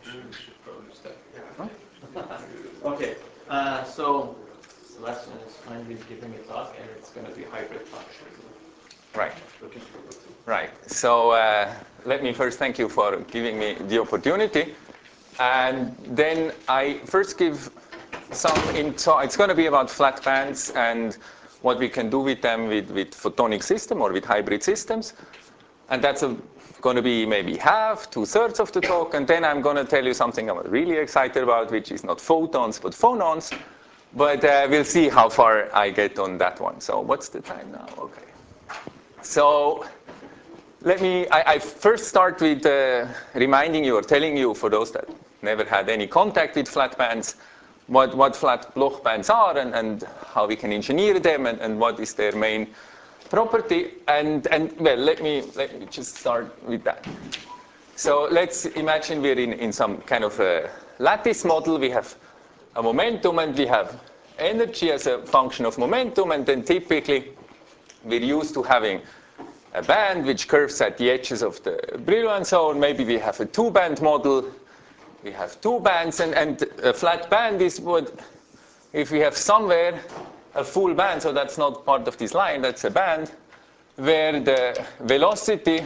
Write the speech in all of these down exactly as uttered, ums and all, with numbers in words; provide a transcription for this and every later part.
We should probably start. Huh? Okay, uh, so Sebastian is finally giving a talk, and it's going to be hybrid talk. Right. Looking forward to it. Right. So uh, let me first thank you for giving me the opportunity. And then I first give some, in, so it's going to be about flat bands and what we can do with them with, with photonic system or with hybrid systems. And that's a, going to be maybe half, two-thirds of the talk. And then I'm going to tell you something I'm really excited about, which is not photons, but phonons. But uh, we'll see how far I get on that one. So what's the time now? Okay. So let me, I, I first start with uh, reminding you or telling you, for those that never had any contact with flat bands, what, what flat Bloch bands are and, and how we can engineer them and, and what is their main property. And, and well, let me, let me just start with that. So let's imagine we're in, in some kind of a lattice model. We have a momentum and we have energy as a function of momentum, and then typically we're used to having a band which curves at the edges of the Brillouin zone. Maybe we have a two-band model. We have two bands, and, and a flat band is what, if we have somewhere a full band, so that's not part of this line, that's a band, where the velocity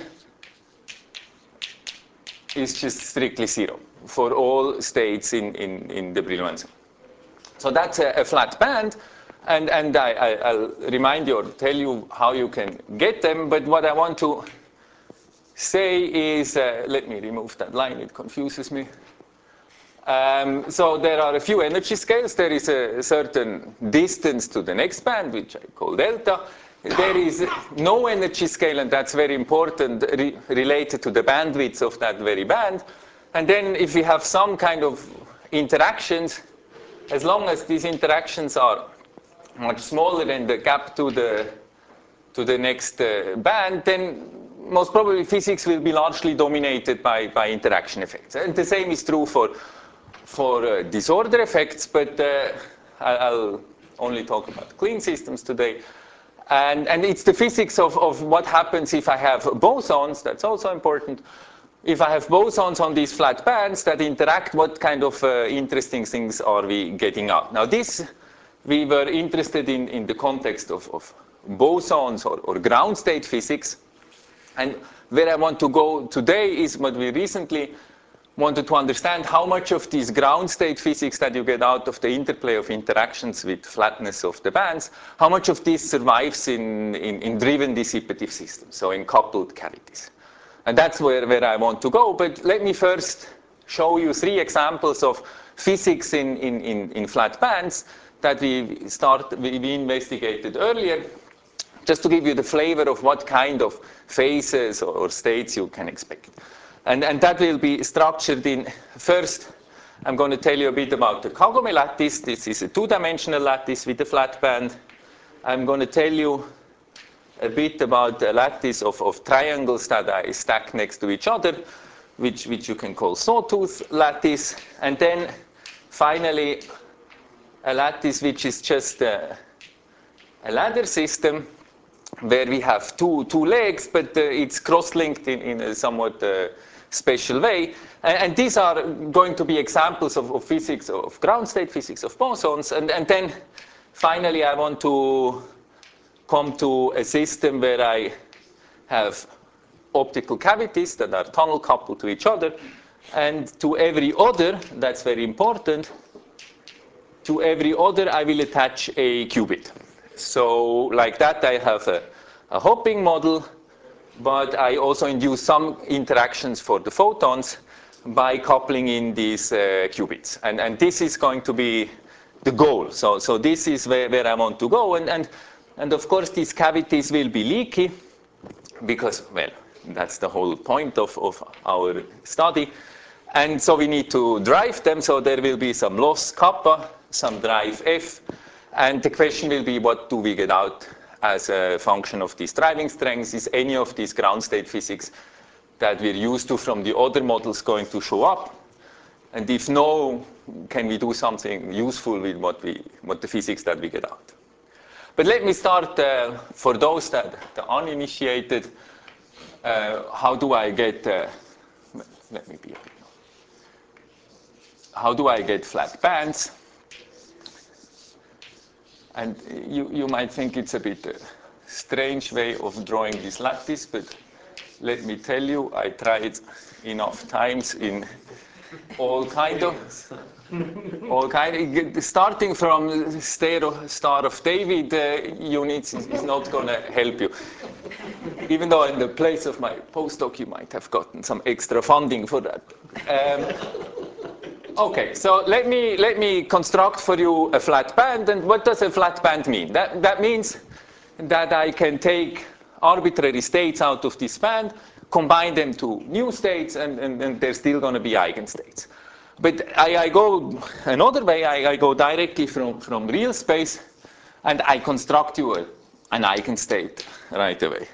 is just strictly zero for all states in, in, in the Brillouin zone. So that's a, a flat band. And, and I, I, I'll remind you or tell you how you can get them. But what I want to say is, uh, let me remove that line, it confuses me. Um, so there are a few energy scales. There is a certain distance to the next band, which I call delta. There is no energy scale, and that's very important, re related to the bandwidth of that very band. And then if we have some kind of interactions, as long as these interactions are much smaller than the gap to the to the next uh, band, then most probably physics will be largely dominated by, by interaction effects. And the same is true for, for uh, disorder effects, but uh, I'll only talk about clean systems today. And, and it's the physics of, of what happens if I have bosons, that's also important. If I have bosons on these flat bands that interact, what kind of uh, interesting things are we getting out? Now this, we were interested in, in the context of, of bosons or, or ground state physics. And where I want to go today is what we recently wanted to understand, how much of this ground state physics that you get out of the interplay of interactions with flatness of the bands, how much of this survives in, in, in driven dissipative systems, so in coupled cavities. And that's where, where I want to go. But let me first show you three examples of physics in, in, in, in flat bands that we, start, we investigated earlier, just to give you the flavor of what kind of phases or states you can expect. And, and that will be structured in, first, I'm going to tell you a bit about the Kagome lattice. This is a two-dimensional lattice with a flat band. I'm going to tell you a bit about a lattice of, of triangles that I stack next to each other, which, which you can call sawtooth lattice. And then finally, a lattice which is just a, a ladder system where we have two, two legs, but uh, it's cross-linked in, in a somewhat uh, special way. And, and these are going to be examples of, of physics, of ground state physics, of bosons. And, and then finally, I want to come to a system where I have optical cavities that are tunnel coupled to each other. And to every other, that's very important, to every other I will attach a qubit. So like that I have a, a hopping model, but I also induce some interactions for the photons by coupling in these uh, qubits. And, and this is going to be the goal. So, so this is where, where I want to go. And, and, and of course, these cavities will be leaky because, well, that's the whole point of, of our study. And so we need to drive them. So there will be some loss kappa, some drive F. And the question will be, what do we get out as a function of these driving strengths? Is any of these ground state physics that we're used to from the other models going to show up? And if no, can we do something useful with what, we, what the physics that we get out? But let me start, uh, for those that are uninitiated, uh, how do I get, uh, let me be a bit how do I get flat bands? And you, you might think it's a bit a strange way of drawing this lattice, but let me tell you, I tried enough times in all kind of, all kind of, starting from Star, Star of David uh, units is, is not going to help you. Even though in the place of my postdoc, you might have gotten some extra funding for that. Um, okay, so let me, let me construct for you a flat band. And what does a flat band mean? That, that means that I can take arbitrary states out of this band, combine them to new states, and, and, and they're still going to be eigenstates. But I, I go another way. I, I go directly from, from real space, and I construct you a, an eigenstate right away.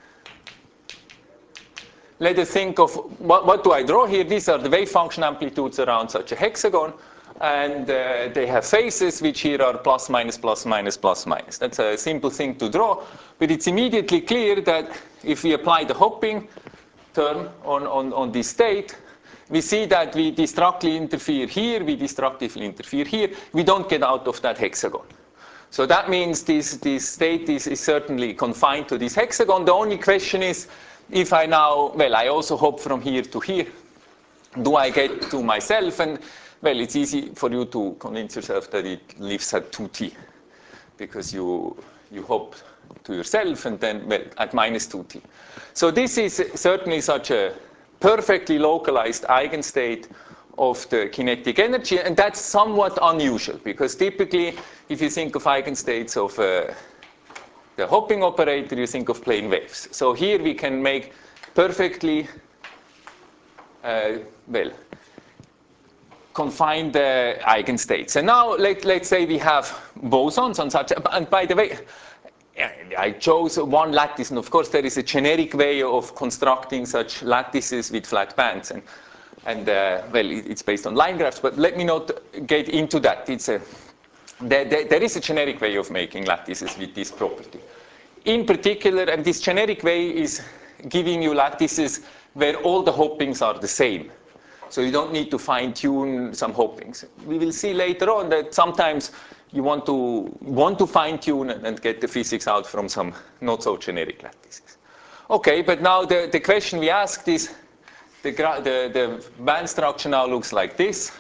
Let us think of what, what do I draw here. These are the wave function amplitudes around such a hexagon. And uh, they have faces, which here are plus, minus, plus, minus, plus, minus. That's a simple thing to draw. But it's immediately clear that if we apply the hopping term on, on, on this state, we see that we destructively interfere here, we destructively interfere here. We don't get out of that hexagon. So that means this, this state is, is certainly confined to this hexagon. The only question is, if I now, well, I also hop from here to here, do I get to myself? And well, it's easy for you to convince yourself that it lives at two t, because you, you hop to yourself and then, well, at minus two t. So this is certainly such a perfectly localized eigenstate of the kinetic energy, and that's somewhat unusual, because typically, if you think of eigenstates of uh, the hopping operator, you think of plane waves. So here we can make perfectly, uh, well, confine the eigenstates. And now let, let's say we have bosons on such, and by the way, I chose one lattice, and of course there is a generic way of constructing such lattices with flat bands, and, and uh, well, it's based on line graphs, but let me not get into that. It's a, there, there, there is a generic way of making lattices with this property. In particular, and this generic way is giving you lattices where all the hoppings are the same. So you don't need to fine-tune some hoppings. We will see later on that sometimes you want to, want to fine-tune and get the physics out from some not-so-generic lattices. Okay, but now the, the question we asked is, the, the, the band structure now looks like this.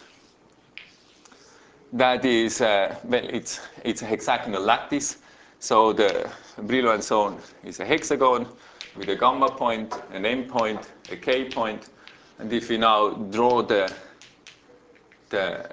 That is, uh, well, it's, it's a hexagonal lattice. So the Brillouin zone is a hexagon with a gamma point, an M point, a K point. And if we now draw the, the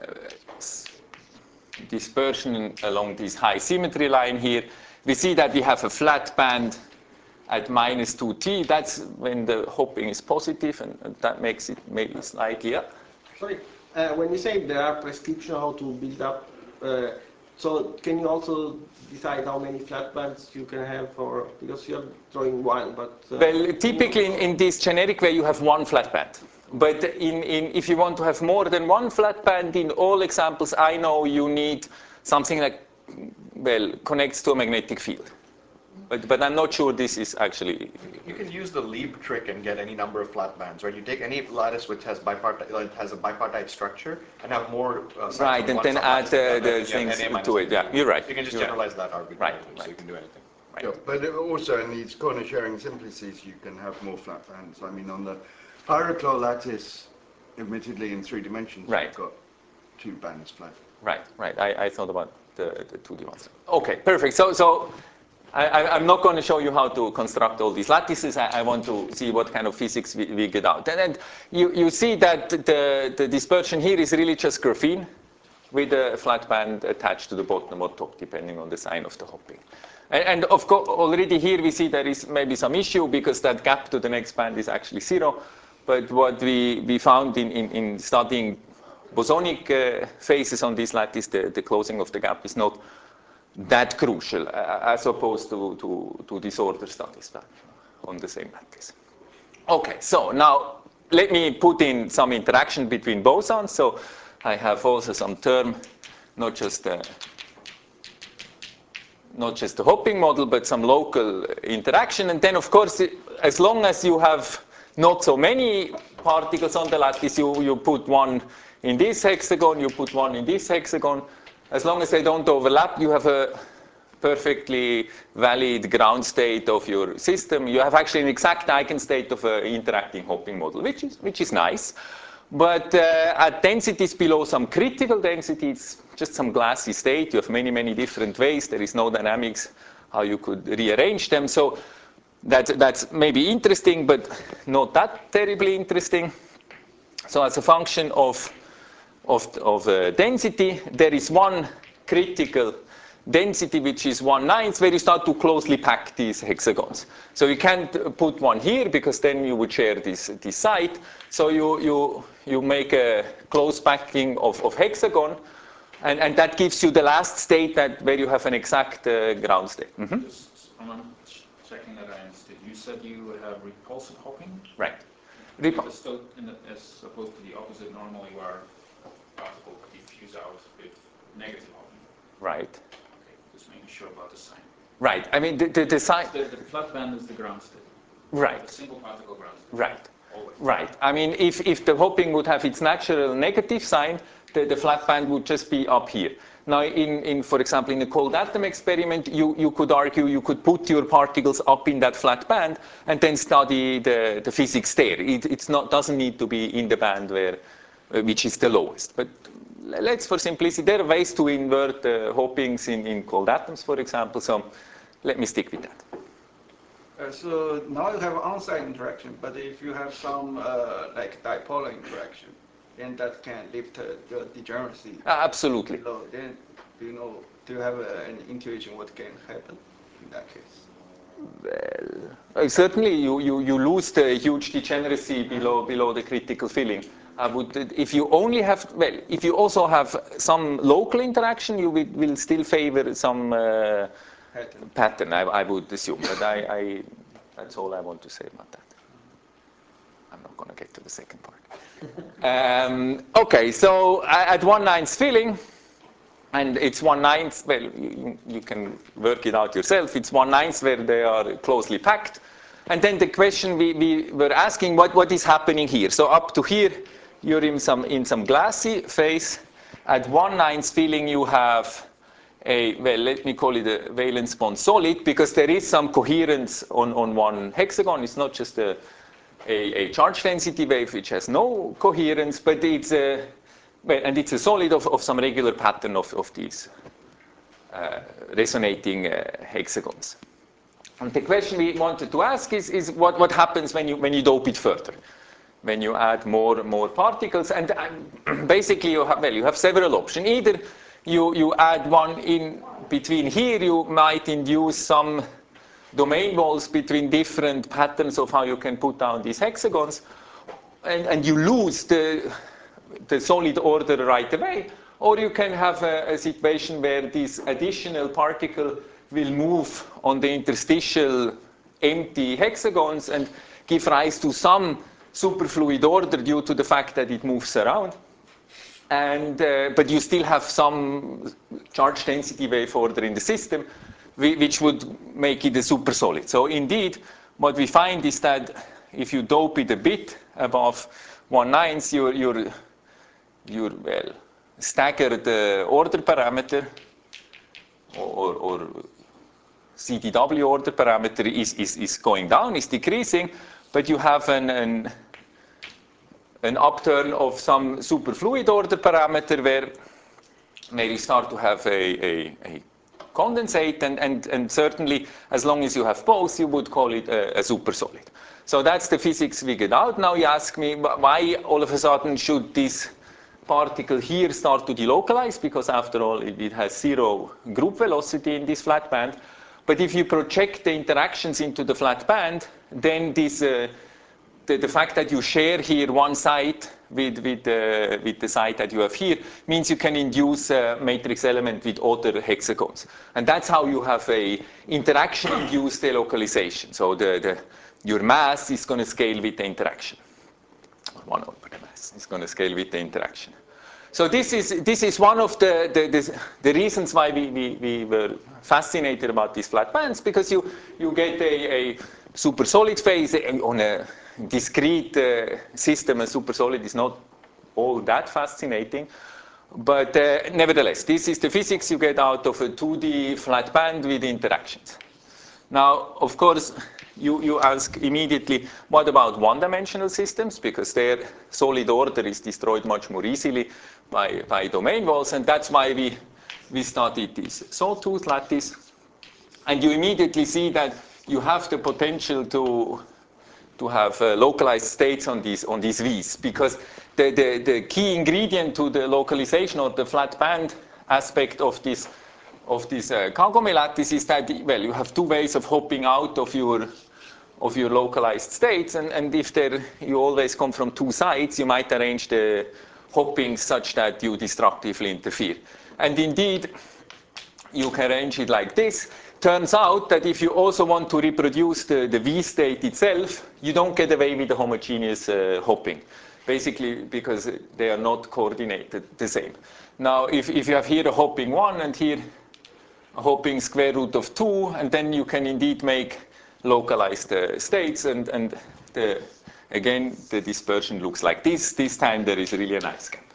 dispersion along this high symmetry line here, we see that we have a flat band at minus two t. That's when the hopping is positive, and, and that makes it maybe slightly up. Sorry, uh, when you say there are prescriptions how to build up, uh, so can you also decide how many flat bands you can have, or because you're drawing one, but uh, well, typically in, in this generic way you have one flat band. But in, in, if you want to have more than one flat band, in all examples I know you need something that, well, connects to a magnetic field. But, but I'm not sure this is actually... You can use the Lieb trick and get any number of flat bands, right? You take any lattice which has, bipartite, has a bipartite structure and have more uh, right, and then add uh, the things to it. Yeah, you're right. You can just you're generalize right. that arbitrarily, right, so right. you can do anything. Right. Yeah, but also in these corner sharing simplices, you can have more flat bands. I mean, on the Pyroclore lattice, admittedly in three dimensions, right. you've got two bands flat. Right, right. I, I thought about the, the two D ones. Okay, perfect. So, so I, I'm not going to show you how to construct all these lattices. I, I want to see what kind of physics we, we get out. And, and you, you see that the, the dispersion here is really just graphene with a flat band attached to the bottom or top, depending on the sign of the hopping. And, and of course, already here we see there is maybe some issue because that gap to the next band is actually zero. But what we, we found in, in, in studying bosonic uh, phases on this lattice, the, the closing of the gap is not that crucial uh, as opposed to, to, to disorder studies on the same lattice. Okay, so now let me put in some interaction between bosons. So I have also some term, not just the, not just the hopping model, but some local interaction. And then, of course, as long as you have not so many particles on the lattice, you, you put one in this hexagon, you put one in this hexagon. As long as they don't overlap, you have a perfectly valid ground state of your system. You have actually an exact eigenstate of an interacting hopping model, which is, which is nice. But uh, at densities below some critical densities, just some glassy state, you have many, many different ways. There is no dynamics how you could rearrange them. So that's, that's maybe interesting, but not that terribly interesting. So as a function of, of, of uh, density, there is one critical density, which is one ninth, where you start to closely pack these hexagons. So you can't put one here because then you would share this, this site. So you, you, you make a close packing of, of hexagon, and, and that gives you the last state that where you have an exact uh, ground state. Mm-hmm. Just, I'm checking that I understood. You said you have repulsive hopping? Right. Repu as, as opposed to the opposite normally where particles diffuse out with negative hopping. Right. Okay, just making sure about the sign. Right. I mean, the, the, the sign. The, the flat band is the ground state. Right. The single particle ground state. Right. Always. Right. I mean, if, if the hopping would have its natural negative sign, the, the flat band would just be up here. Now, in, in, for example, in a cold atom experiment, you, you could argue you could put your particles up in that flat band and then study the, the physics there. It it's not, doesn't need to be in the band where, uh, which is the lowest. But let's, for simplicity, there are ways to invert uh, hoppings in, in cold atoms, for example. So let me stick with that. Uh, so now you have on-site interaction, but if you have some uh, like dipolar interaction, then that can lift uh, the degeneracy. Uh, absolutely. Below. Then do you know? Do you have uh, an intuition what can happen in that case? Well, uh, certainly you, you, you lose the huge degeneracy below below the critical filling. I would, if you only have, well, if you also have some local interaction, you will, will still favor some uh, Pattern. pattern, I, I would assume. But I, I, that's all I want to say about that. I'm not going to get to the second part. um, okay, so at one ninth filling, and it's one ninth, well, you, you can work it out yourself. It's one ninth where they are closely packed. And then the question we, we were asking, what, what is happening here? So up to here, you're in some, in some glassy phase. At one ninth filling, you have a, well, let me call it a valence bond solid, because there is some coherence on, on one hexagon. It's not just a, a, a charge density wave which has no coherence, but it's a, well, and it's a solid of, of some regular pattern of, of these uh, resonating uh, hexagons. And the question we wanted to ask is, is what, what happens when you, when you dope it further? When you add more and more particles, and uh, basically you have, well, you have several options. Either you, you add one in between here, you might induce some domain walls between different patterns of how you can put down these hexagons, and, and you lose the, the solid order right away, or you can have a, a situation where this additional particle will move on the interstitial empty hexagons and give rise to some superfluid order due to the fact that it moves around. And, uh, but you still have some charge density wave order in the system, which would make it a super solid. So indeed, what we find is that if you dope it a bit above one ninth, your, your, your well, staggered uh, order parameter or, or C D W order parameter is, is, is going down, is decreasing, but you have an, an, an upturn of some superfluid order parameter where, where you start to have a, a, a condensate, and, and, and certainly as long as you have both, you would call it a, a super solid. So that's the physics we get out. Now you ask me why all of a sudden should this particle here start to delocalize, because after all it, it has zero group velocity in this flat band. But if you project the interactions into the flat band, then this, uh, the, the fact that you share here one site with, with, uh, with the site that you have here means you can induce a matrix element with other hexagons. And that's how you have a interaction-induced delocalization. So the, the, your mass is going to scale with the interaction. one over the mass is going to scale with the interaction. So this is, this is one of the, the, the, the reasons why we, we, we were fascinated about these flat bands, because you, you get a, a super solid phase on a discrete uh, system, a supersolid, is not all that fascinating. But uh, nevertheless, this is the physics you get out of a two D flat band with interactions. Now, of course, you, you ask immediately, what about one-dimensional systems? Because their solid order is destroyed much more easily by, by domain walls, and that's why we, we studied this sawtooth lattice. And you immediately see that you have the potential to, to have uh, localized states on these, on these V's, because the, the, the key ingredient to the localization or the flat band aspect of this of this uh, Kagome lattice is that, well, you have two ways of hopping out of your of your localized states, and, and if there, you always come from two sides, you might arrange the hopping such that you destructively interfere. And indeed, you can arrange it like this. Turns out that if you also want to reproduce the, the V state itself, you don't get away with the homogeneous uh, hopping, basically because they are not coordinated the same. Now, if, if you have here a hopping one and here a hopping square root of two, and then you can indeed make localized uh, states, and, and the, again, the dispersion looks like this. This time there is really a nice gap.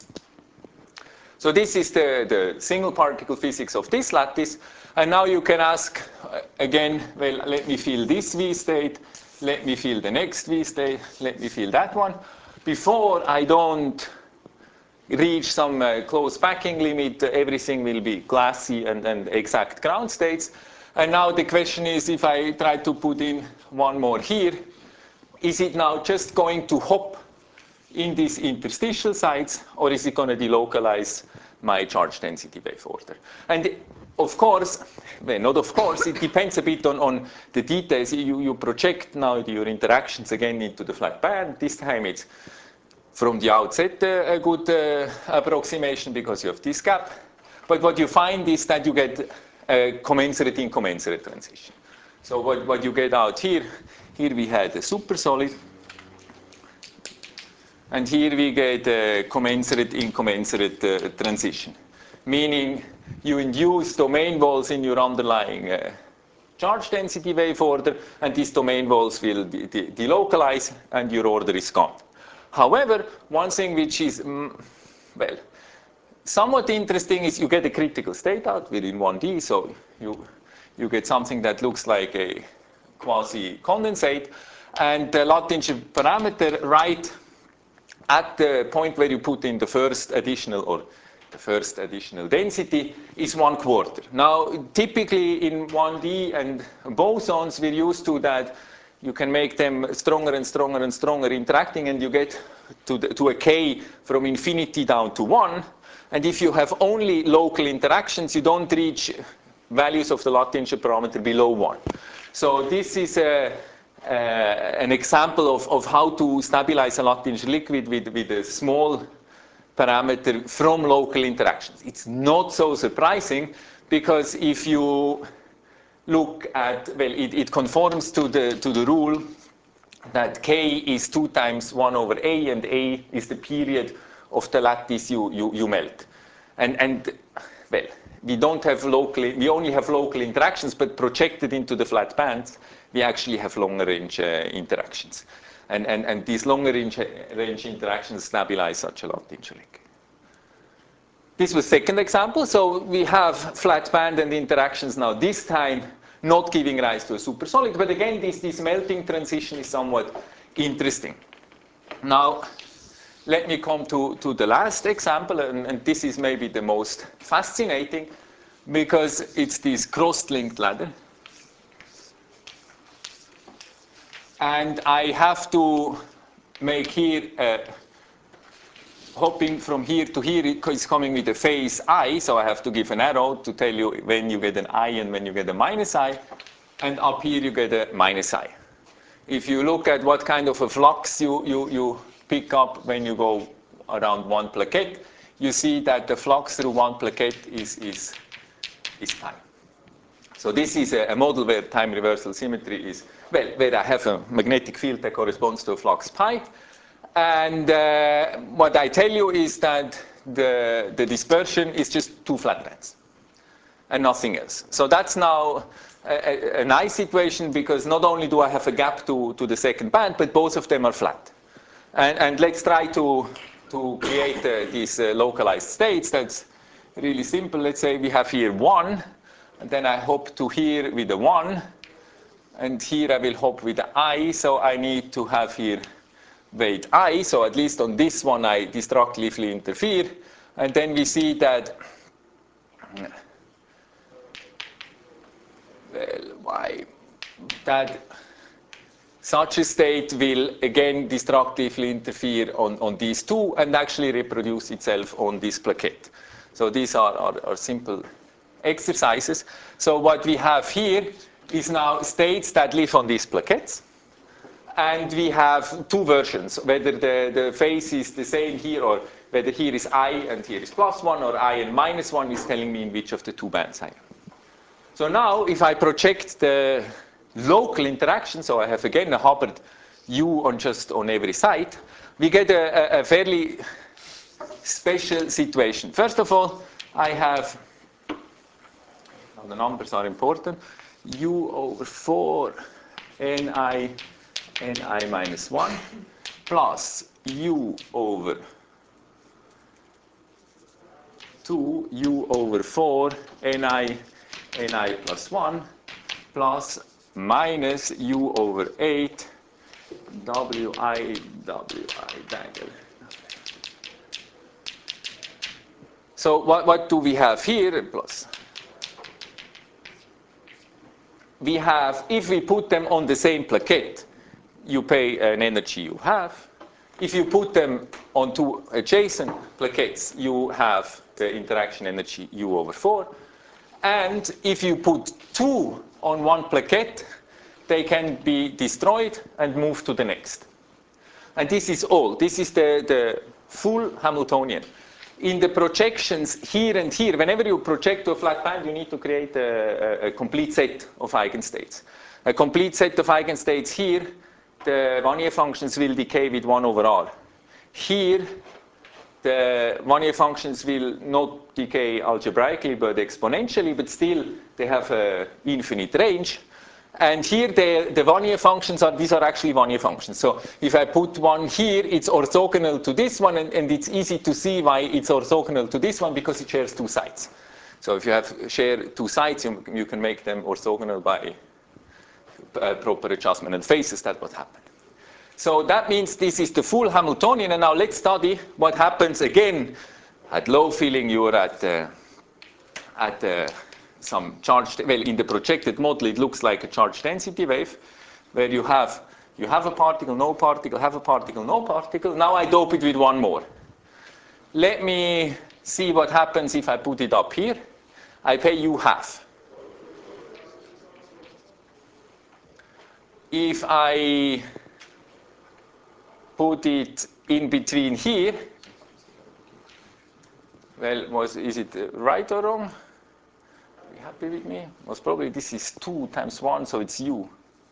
So this is the, the single particle physics of this lattice, and now you can ask, uh, again, well, let me feel this V state, let me feel the next V state, let me feel that one. Before I don't reach some uh, close packing limit, uh, everything will be glassy and, and exact ground states. And now the question is, if I try to put in one more here, is it now just going to hop in these interstitial sites, or is it going to delocalize my charge density wave order? And of course, well, not of course, it depends a bit on, on the details. You, you project now your interactions again into the flat band. This time it's from the outset uh, a good uh, approximation because you have this gap. But what you find is that you get a commensurate incommensurate transition. So what, what you get out here, here we had a supersolid, and here we get a commensurate incommensurate uh, transition, meaning you induce domain walls in your underlying uh, charge density wave order, and these domain walls will de de delocalize, and your order is gone. However, one thing which is, mm, well, somewhat interesting is you get a critical state out within one D, so you, you get something that looks like a quasi-condensate, and the Luttinger parameter right at the point where you put in the first additional or the first additional density is one quarter. Now, typically in one D and bosons, we're used to that you can make them stronger and stronger and stronger interacting, and you get to, the, to a K from infinity down to one. And if you have only local interactions, you don't reach values of the Luttinger parameter below one. So this is a, uh, an example of, of how to stabilize a Luttinger liquid with, with a small parameter from local interactions. It's not so surprising, because if you look at, well, it, it conforms to the, to the rule that K is two times one over A, and A is the period of the lattice you, you, you melt. And, and, well, we don't have local, we only have local interactions, but projected into the flat bands, we actually have longer range uh, interactions. And, and, and these longer range, range interactions stabilize such a Luttinger liquid. This was second example. So we have flat band and interactions now, this time not giving rise to a supersolid. But again, this, this melting transition is somewhat interesting. Now, let me come to, to the last example, and, and this is maybe the most fascinating, because it's this cross-linked ladder. And I have to make here a hopping from here to here is coming with a phase I, so I have to give an arrow to tell you when you get an I and when you get a minus I, and up here you get a minus I. If you look at what kind of a flux you, you, you pick up when you go around one plaquette, you see that the flux through one plaquette is, is, is time. So this is a, a model where time reversal symmetry is, well, where I have a magnetic field that corresponds to a flux pi. And uh, what I tell you is that the, the dispersion is just two flat bands and nothing else. So that's now a, a nice situation because not only do I have a gap to, to the second band, but both of them are flat. And, and let's try to, to create uh, these uh, localized states. That's really simple. Let's say we have here one, and then I hop to here with a one, and here I will hop with the I, so I need to have here weight I, so at least on this one I destructively interfere, and then we see that, well, why, that such a state will again destructively interfere on, on these two and actually reproduce itself on this plaquette. So these are, are, are simple exercises. So what we have here is now states that live on these plaquettes. And we have two versions, whether the, the phase is the same here or whether here is I and here is plus one or I and minus one is telling me in which of the two bands I am. So now if I project the local interaction, so I have again a Hubbard U on just on every side, we get a, a, a fairly special situation. First of all, I have, now the numbers are important, U over four Ni Ni minus one plus U over two U over four Ni Ni plus one plus minus U over eight Wi Wi dagger. So what, what do we have here? Plus. We have, if we put them on the same plaquette, you pay an energy you have. If you put them on two adjacent plaquettes, you have the interaction energy U over four. And if you put two on one plaquette, they can be destroyed and move to the next. And this is all. This is the, the full Hamiltonian. In the projections here and here, whenever you project to a flat band, you need to create a, a, a complete set of eigenstates. A complete set of eigenstates here, the Wannier functions will decay with one over R. Here, the Wannier functions will not decay algebraically, but exponentially, but still they have an infinite range. And here, the, the Wannier functions are, these are actually Wannier functions. So if I put one here, it's orthogonal to this one, and, and it's easy to see why it's orthogonal to this one, because it shares two sides. So if you have share two sides, you, you can make them orthogonal by uh, proper adjustment and phases. That's what happened. So that means this is the full Hamiltonian, and now let's study what happens again at low filling. You're at, uh, at uh, some charge, well, in the projected model, it looks like a charge density wave, where you have, you have a particle, no particle, have a particle, no particle. Now I dope it with one more. Let me see what happens if I put it up here. I pay U half. If I put it in between here, well, was, is it right or wrong? Are you happy with me? Most probably this is two times one, so it's U.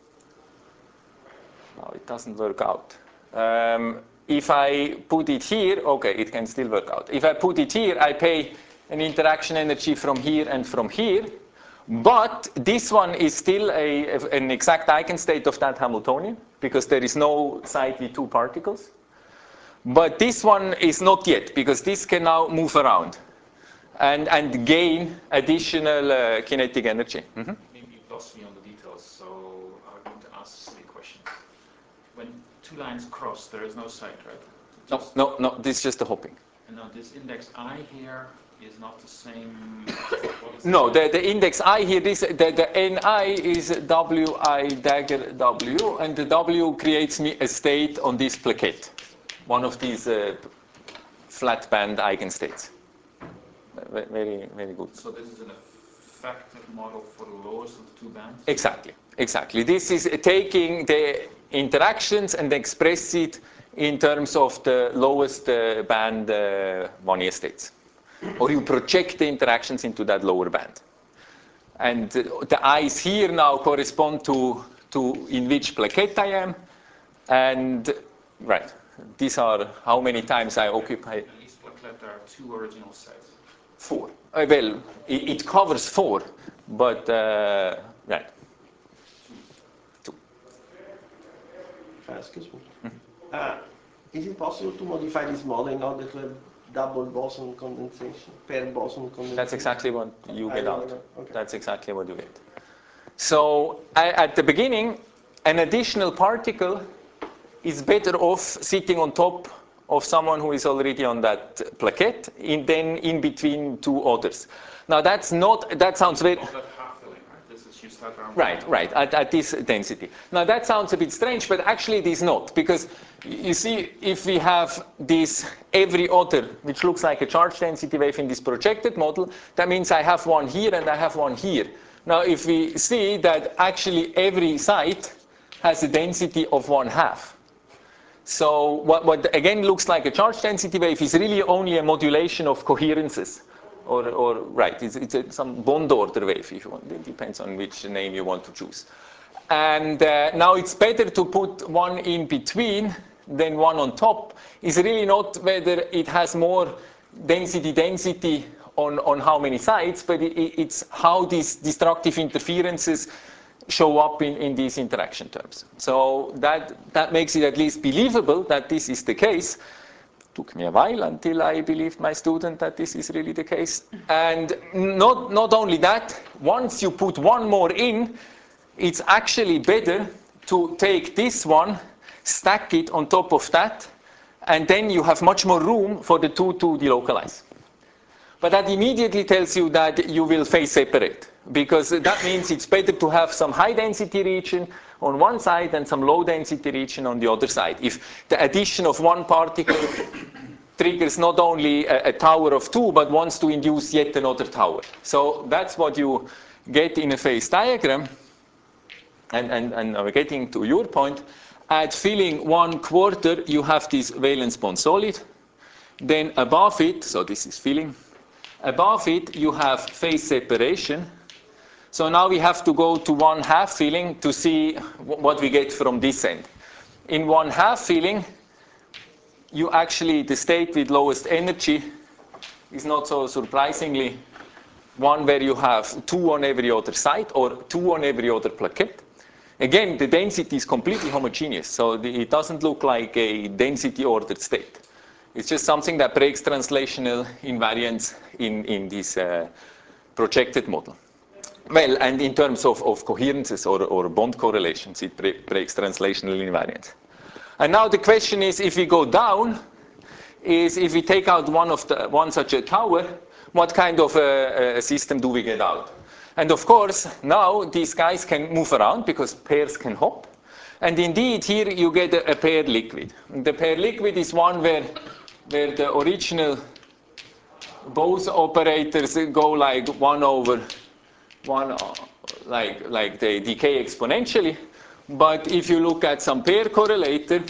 No, it doesn't work out. Um, if I put it here, okay, it can still work out. If I put it here, I pay an interaction energy from here and from here, but this one is still a, an exact eigenstate of that Hamiltonian, because there is no side with two particles. But this one is not yet, because this can now move around and, and gain additional uh, kinetic energy. Mm-hmm. Maybe you lost me on the details, so I'm going to ask the question. When two lines cross, there is no side, right? Just no, no, no, this is just the hopping. And now this index I here is not the same. No, the, the index I here, this, the, the Ni is Wi dagger W, and the W creates me a state on this plaquette, one of these uh, flat band eigenstates. Very, very good. So this is an effective model for the lowest of the two bands? Exactly, exactly. This is taking the interactions and express it in terms of the lowest uh, band uh, Wannier states. Or you project the interactions into that lower band. And the I's here now correspond to, to in which plaquette I am. And, right, these are how many times I occupy. In each plaquette there are two original sites. Four. Uh, well, it, it covers four, But, uh, right. Two. Uh, excuse me. Uh, is it possible to modify this model in order to have double boson condensation, pair boson condensation? That's exactly what you I get know, out. I know. Okay. That's exactly what you get. So I, at the beginning, an additional particle is better off sitting on top of someone who is already on that plaquette in, than in between two others. Now that's not, that sounds very... Not that half filling, right? This is you start around. Right, right, at, at this density. Now that sounds a bit strange, but actually it is not, because you see, if we have this every other, which looks like a charge density wave in this projected model, that means I have one here and I have one here. Now if we see that actually every site has a density of one half. So what, what again looks like a charge density wave is really only a modulation of coherences. Or, or right, it's, it's a, some bond order wave, if you want. It depends on which name you want to choose. And uh, now it's better to put one in between than one on top. It's really not whether it has more density density on, on how many sides, but it, it's how these destructive interferences show up in, in these interaction terms. So that, that makes it at least believable that this is the case. Took me a while until I believed my student that this is really the case. And not, not only that, once you put one more in, it's actually better to take this one, stack it on top of that, and then you have much more room for the two to delocalize. But that immediately tells you that you will phase separate, because that means it's better to have some high density region on one side and some low density region on the other side. If the addition of one particle triggers not only a, a tower of two, but wants to induce yet another tower. So that's what you get in a phase diagram. And, and, and I'm getting to your point. At filling one quarter, you have this valence bond solid. Then above it, so this is filling, above it you have phase separation. So now we have to go to one half filling to see what we get from this end. In one half filling, you actually, the state with lowest energy is not so surprisingly one where you have two on every other side or two on every other plaquette. Again, the density is completely homogeneous, so the, it doesn't look like a density ordered state. It's just something that breaks translational invariance in, in this uh, projected model. Well, and in terms of, of coherences or, or bond correlations, it break, breaks translational invariance. And now the question is, if we go down, is if we take out one of the one such a tower, what kind of a, a system do we get out? And of course, now these guys can move around because pairs can hop. And indeed, here you get a, a paired liquid. The paired liquid is one where, where the original Bose operators go like one over one, like, like they decay exponentially. But if you look at some pair correlator,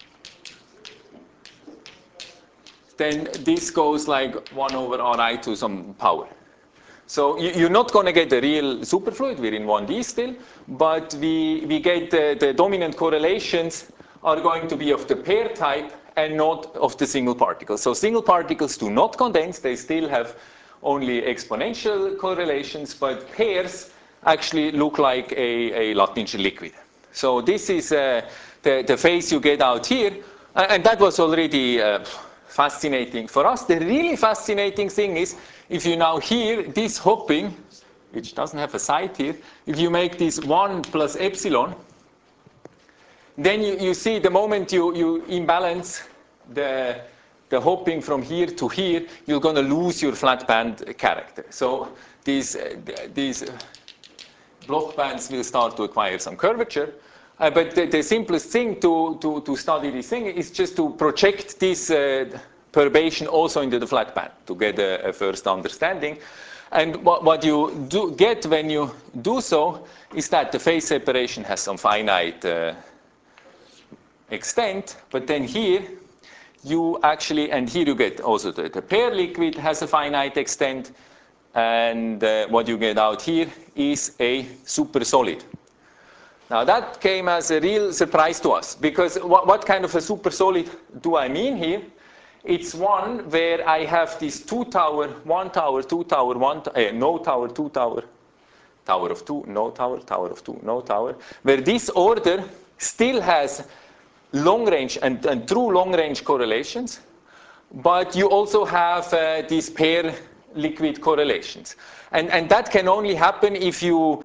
then this goes like one over Ri to some power. So you're not going to get the real superfluid, we're in one D still, but we, we get the, the dominant correlations are going to be of the pair type and not of the single particles. So single particles do not condense, they still have only exponential correlations, but pairs actually look like a, a Luttinger liquid. So this is uh, the, the phase you get out here, and that was already uh, fascinating for us. The really fascinating thing is, if you now hear this hopping, which doesn't have a site here, if you make this one plus epsilon, then you, you see the moment you, you imbalance the, the hopping from here to here, you're going to lose your flat band character. So these, uh, these block bands will start to acquire some curvature. Uh, but the, the simplest thing to, to, to study this thing is just to project this uh, perturbation also into the flat band to get a, a first understanding. And what, what you do get when you do so is that the phase separation has some finite uh, extent, but then here you actually, and here you get also the, the pair liquid has a finite extent, and uh, what you get out here is a super solid. Now that came as a real surprise to us, because what, what kind of a super solid do I mean here? It's one where I have this two tower, one tower, two tower, one, uh, no tower, two tower, tower of two, no tower, tower of two, no tower, where this order still has long-range and, and true long-range correlations, but you also have uh, these pair liquid correlations. And, and that can only happen if you,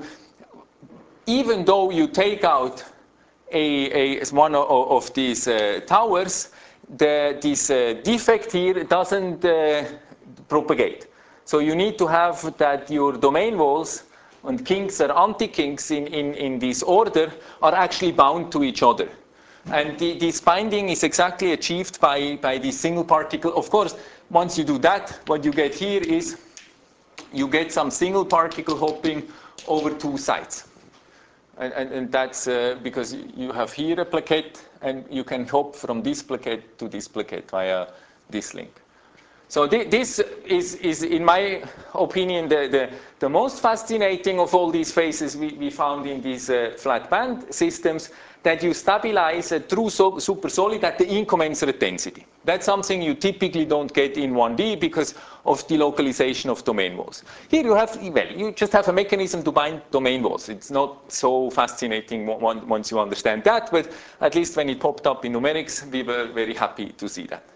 even though you take out a, a, one of, of these uh, towers, the, this uh, defect here doesn't uh, propagate. So you need to have that your domain walls and kinks or anti-kinks in, in, in this order are actually bound to each other. And the, this binding is exactly achieved by, by the single particle. Of course, once you do that, what you get here is you get some single particle hopping over two sides. And, and, and that's uh, because you have here a plaquette, and you can hop from this plaquette to this plaquette via this link. So th this is, is, in my opinion, the, the, the most fascinating of all these phases we, we found in these uh, flat band systems, that you stabilize a true so super solid at the incommensurate density. That's something you typically don't get in one D because of the localization of domain walls. Here you have, well, you just have a mechanism to bind domain walls. It's not so fascinating once you understand that, but at least when it popped up in numerics, we were very happy to see that.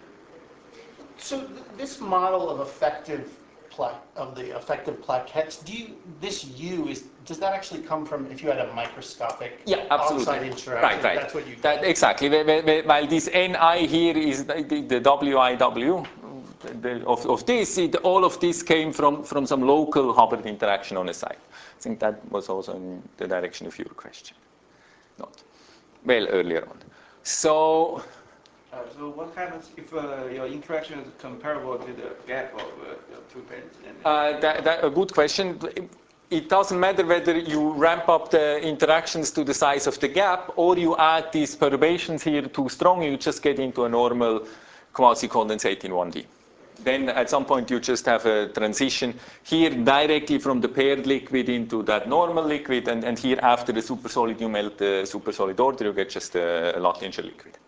So th this model of effective pla of the effective plaquettes, do you this U is does that actually come from if you had a microscopic yeah, absolutely. on-site interaction? Right, right. That's what you that, exactly. While this N I here is the, the W I W the, of, of this, it, all of this came from from some local Hubbard interaction on a site. I think that was also in the direction of your question. Not well earlier on. So. Uh, so what happens if uh, your interaction is comparable to the gap of uh, the two bands? Uh, that, that, a good question. It doesn't matter whether you ramp up the interactions to the size of the gap or you add these perturbations here too strong, you just get into a normal quasi-condensate in one D. Then at some point you just have a transition here directly from the paired liquid into that normal liquid, and, and here after the supersolid you melt the supersolid order, you get just a, a Luttinger liquid.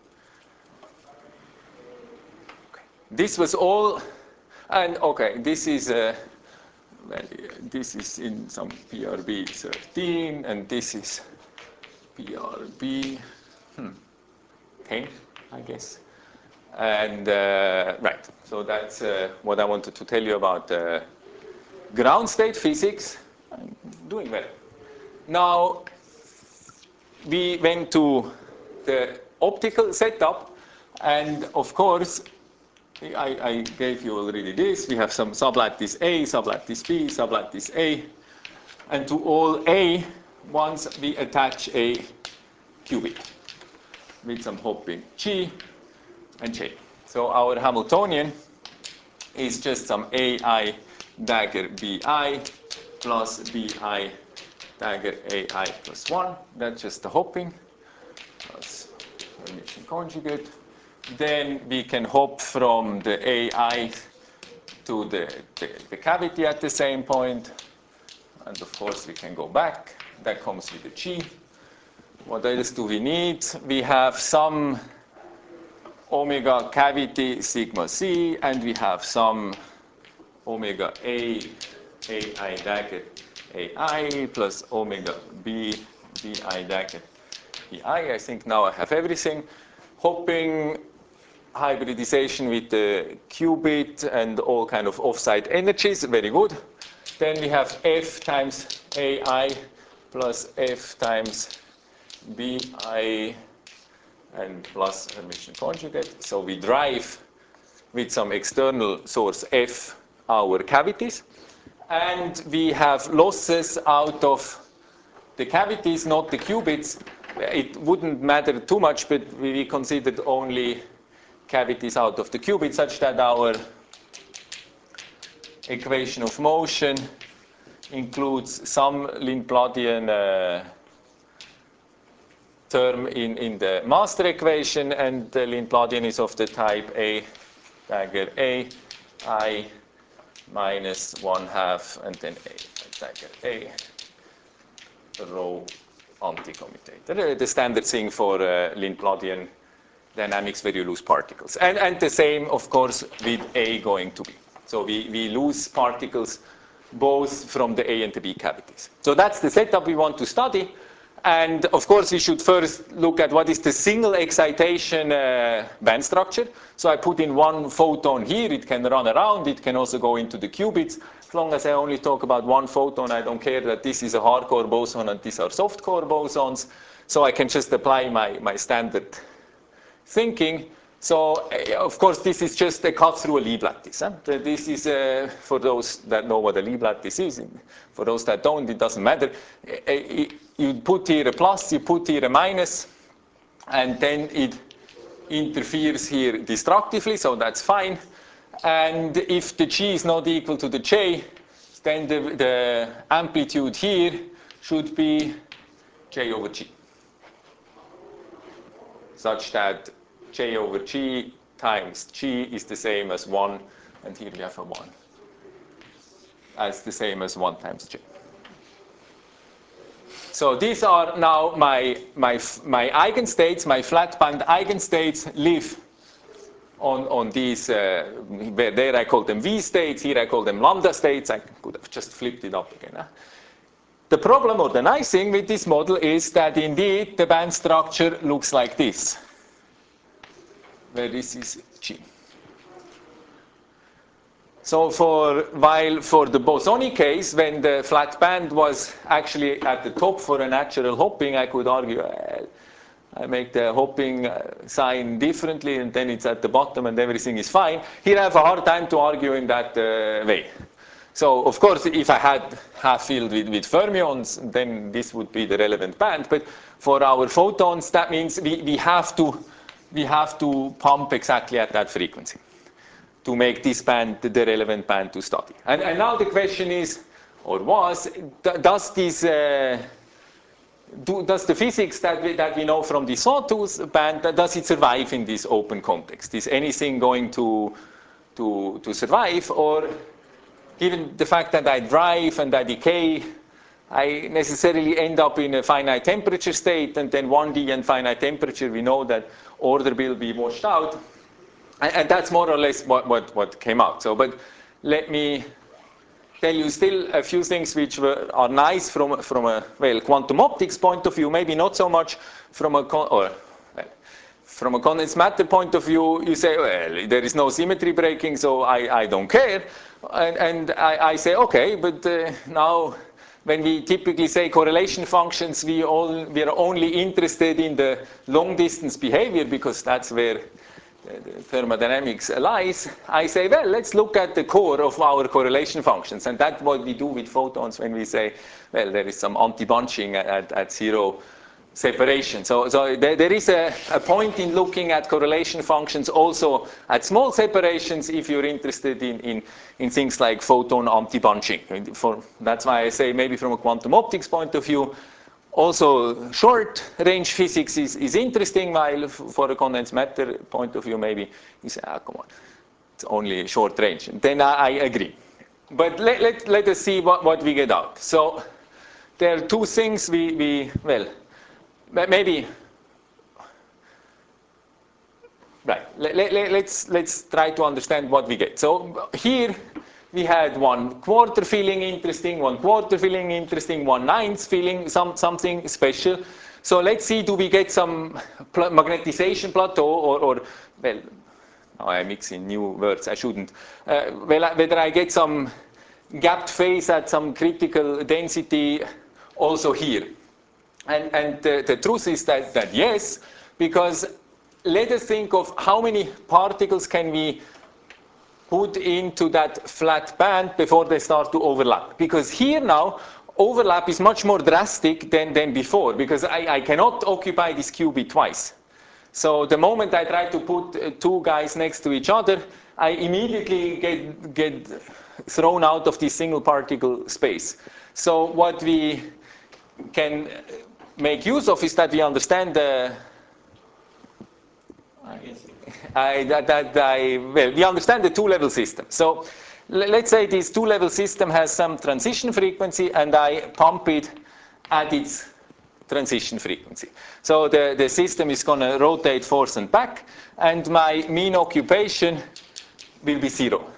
This was all, and okay, this is uh, well, this is in some P R B thirteen, and this is P R B hmm, ten, I guess. And uh, right, so that's uh, what I wanted to tell you about uh, ground state physics. I'm doing well. Now we went to the optical setup, and of course. I, I gave you already this. We have some sublattice A, sublattice B, sublattice A. And to all A, once we attach a qubit with some hopping G and J. So our Hamiltonian is just some A I dagger B I plus B I dagger A I plus one. That's just the hopping plus Hermitian conjugate. Then we can hop from the A I to the, the, the cavity at the same point. And of course, we can go back. That comes with the G. What else do we need? We have some omega cavity sigma C, and we have some omega A, A I dagger A I plus omega B, B I dagger B I. I think now I have everything. Hopping hybridization with the qubit and all kind of offsite energies, very good. Then we have F times A I plus F times B I and plus Hermitian conjugate. So we drive with some external source F our cavities. And we have losses out of the cavities, not the qubits. It wouldn't matter too much, but we considered only cavities out of the qubit, such that our equation of motion includes some Lindbladian uh, term in, in the master equation, and the Lindbladian is of the type A dagger A, I minus one half, and then A dagger A, rho anticommutator. The standard thing for uh, Lindbladian dynamics where you lose particles. And, and the same, of course, with A going to B. So we, we lose particles both from the A and the B cavities. So that's the setup we want to study. And of course, we should first look at what is the single excitation uh, band structure. So I put in one photon here. It can run around. It can also go into the qubits. As long as I only talk about one photon, I don't care that this is a hardcore boson and these are softcore bosons. So I can just apply my, my standard thinking. So, uh, of course, this is just a cut through a Lie lattice. Huh? This is, uh, for those that know what a Lie lattice is, for those that don't, it doesn't matter. Uh, you put here a plus, you put here a minus, and then it interferes here destructively, so that's fine. And if the G is not equal to the J, then the, the amplitude here should be J over G, such that J over G times G is the same as one, and here we have a one, as the same as one times J. So these are now my, my, my eigenstates, my flat band eigenstates live on, on these, uh, where there I call them V states, here I call them lambda states. I could have just flipped it up again. Huh? The problem or the nice thing with this model is that indeed the band structure looks like this, where this is G. So for, while for the bosonic case, when the flat band was actually at the top for a natural hopping, I could argue, uh, I make the hopping sign differently, and then it's at the bottom and everything is fine. Here I have a hard time to argue in that uh, way. So of course, if I had half filled with, with fermions, then this would be the relevant band. But for our photons, that means we, we, have to, we have to pump exactly at that frequency to make this band the relevant band to study. And, and now the question is, or was, does this, uh, do, does the physics that we, that we know from the sawtooth band, does it survive in this open context? Is anything going to, to, to survive? Or given the fact that I drive and I decay, I necessarily end up in a finite temperature state, and then one D and finite temperature, we know that order will be washed out. And that's more or less what, what, what came out. So, but let me tell you still a few things which were, are nice from, from a, well, quantum optics point of view, maybe not so much from a, con or, well, from a condensed matter point of view. You say, well, there is no symmetry breaking, so I, I don't care. And, and I, I say, okay, but uh, now when we typically say correlation functions, we, all, we are only interested in the long distance behavior because that's where the thermodynamics lies. I say, well, let's look at the core of our correlation functions. And that's what we do with photons when we say, well, there is some anti-bunching at, at zero separation. So, so there, there is a, a point in looking at correlation functions also at small separations if you're interested in, in, in things like photon anti-bunching. For, that's why I say maybe from a quantum optics point of view, also, short-range physics is, is interesting, while for a condensed matter point of view, maybe you say, ah, come on, it's only short range. Then I, I agree. But let, let, let us see what, what we get out. So there are two things we, we well, maybe, right, let, let, let's, let's try to understand what we get. So here, we had one quarter feeling interesting, one quarter feeling interesting, one ninth feeling some, something special. So let's see, do we get some pl magnetization plateau or, or, well, now I'm mixing new words, I shouldn't. Uh, well, whether I get some gapped phase at some critical density also here. And, and the, the truth is that, that yes, because let us think of how many particles can we put into that flat band before they start to overlap. Because here now, overlap is much more drastic than, than before, because I, I cannot occupy this qubit twice. So the moment I try to put uh, two guys next to each other, I immediately get, get thrown out of this single particle space. So what we can make use of is that we understand the I, that, that I, well, we understand the two-level system. So let's say this two-level system has some transition frequency, and I pump it at its transition frequency. So the, the system is going to rotate forth and back, and my mean occupation will be zero.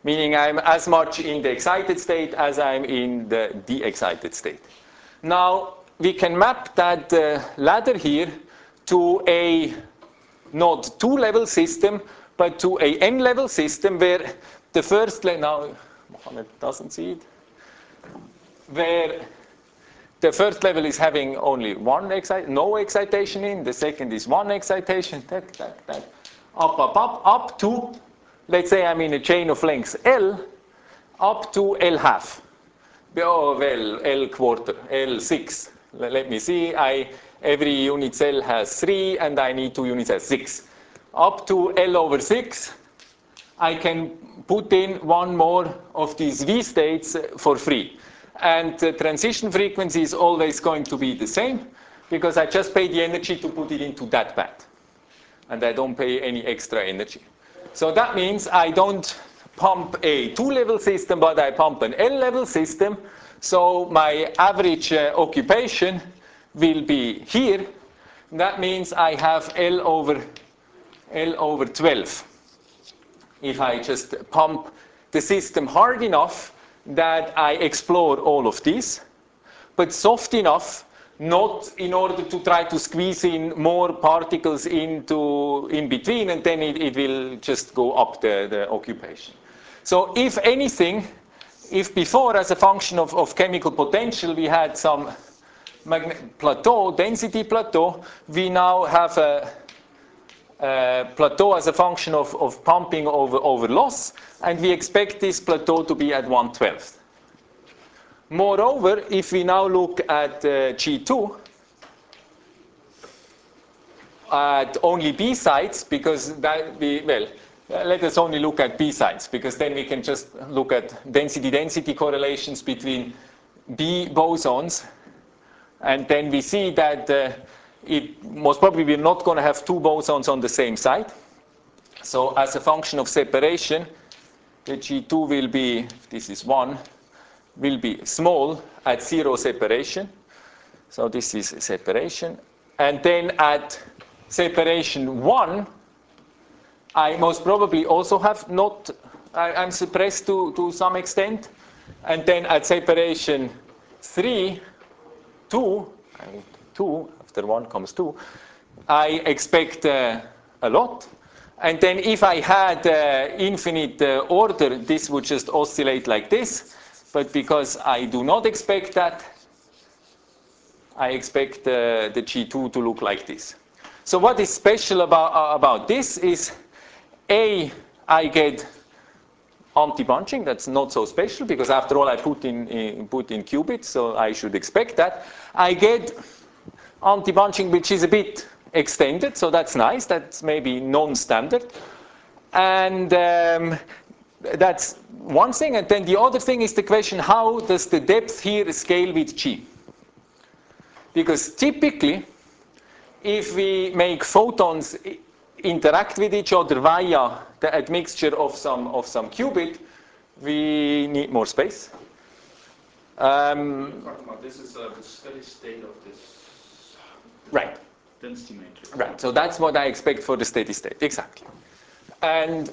meaning I'm as much in the excited state as I'm in the de-excited state. Now, we can map that uh, ladder here to a not two-level system, but to a n-level system where the first level, now Mohammed doesn't see it, where the first level is having only one excite, no excitation in, the second is one excitation, that, that, that, up, up, up, up to, let's say I'm in a chain of length L, up to L half. Oh, well, L quarter, L six. Let me see, I, every unit cell has three, and I need two unit cells, six. Up to L over six, I can put in one more of these V states for free. And the transition frequency is always going to be the same, because I just pay the energy to put it into that band. And I don't pay any extra energy. So that means I don't pump a two-level system, but I pump an L-level system. So my average uh, occupation will be here. That means I have L over, L over twelve. If I just pump the system hard enough that I explore all of these, but soft enough not in order to try to squeeze in more particles into in between, and then it, it will just go up the, the occupation. So if anything, if before as a function of, of chemical potential we had some plateau, density plateau, we now have a, a plateau as a function of, of pumping over, over loss, and we expect this plateau to be at one twelfth. Moreover, if we now look at uh, G two, at only B sites, because that we, well, let us only look at B sites, because then we can just look at density-density correlations between B bosons, and then we see that uh, it most probably we're not going to have two bosons on the same site. So as a function of separation, the G two will be, this is one, will be small at zero separation. So this is separation. And then at separation one, I most probably also have not, I, I'm suppressed to, to some extent. And then at separation three, two, I mean two, after one comes two, I expect uh, a lot. And then if I had uh, infinite uh, order, this would just oscillate like this. But because I do not expect that, I expect uh, the G two to look like this. So what is special about, uh, about this is, A, I get anti-bunching. That's not so special, because after all I put in, in, put in qubits, so I should expect that. I get anti-bunching which is a bit extended, so that's nice. That's maybe non-standard. And um, that's one thing. And then the other thing is the question, how does the depth here scale with G? Because typically, if we make photons interact with each other via the admixture of some, of some qubit, we need more space. Um, You're talking about this is uh, the steady state of this right. density matrix. Right. So that's what I expect for the steady state. Exactly. And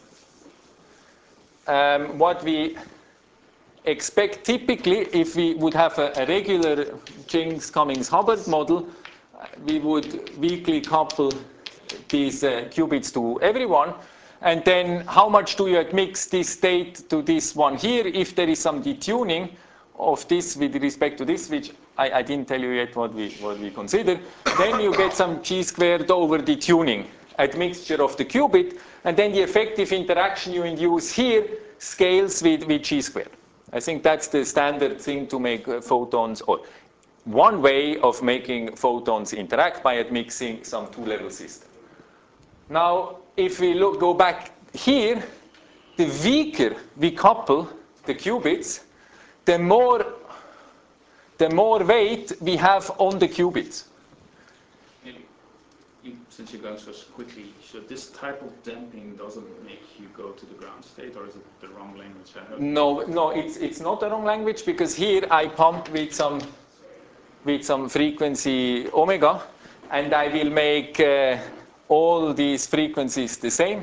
um, what we expect typically, if we would have a, a regular Jennings-Cummings-Hubbard model, we would weakly couple these uh, qubits to everyone. And then how much do you admix this state to this one here? If there is some detuning of this with respect to this, which I, I didn't tell you yet what we, what we consider, then you get some G squared over detuning admixture of the qubit, and then the effective interaction you induce here scales with, with G squared. I think that's the standard thing to make uh, photons, or one way of making photons interact by admixing some two-level system. Now, if we look, go back here, the weaker we couple the qubits, the more, the more weight we have on the qubits. Maybe, you, since you're going so quickly, so this type of damping doesn't make you go to the ground state, or is it the wrong language? I hope. No, no, it's it's not the wrong language, because here I pump with some with some frequency omega, and I will make uh, all these frequencies the same.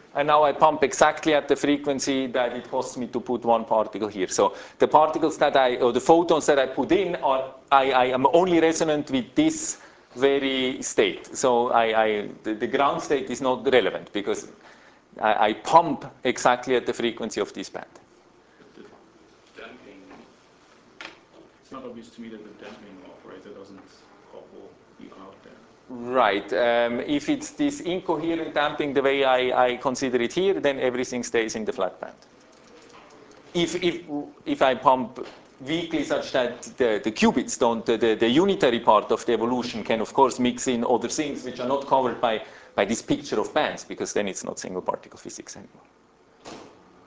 and now I pump exactly at the frequency that it costs me to put one particle here. So the particles that I, or the photons that I put in are, I, I am only resonant with this very state. So I, I, the, the ground state is not relevant because I, I pump exactly at the frequency of this band. The damping, it's not obvious to me that the damping operator doesn't couple you out there. Right. Um, if it's this incoherent damping the way I, I consider it here, then everything stays in the flat band. If, if, if I pump weakly such that the, the qubits don't, the, the, the unitary part of the evolution can of course mix in other things which are not covered by, by this picture of bands, because then it's not single particle physics anymore.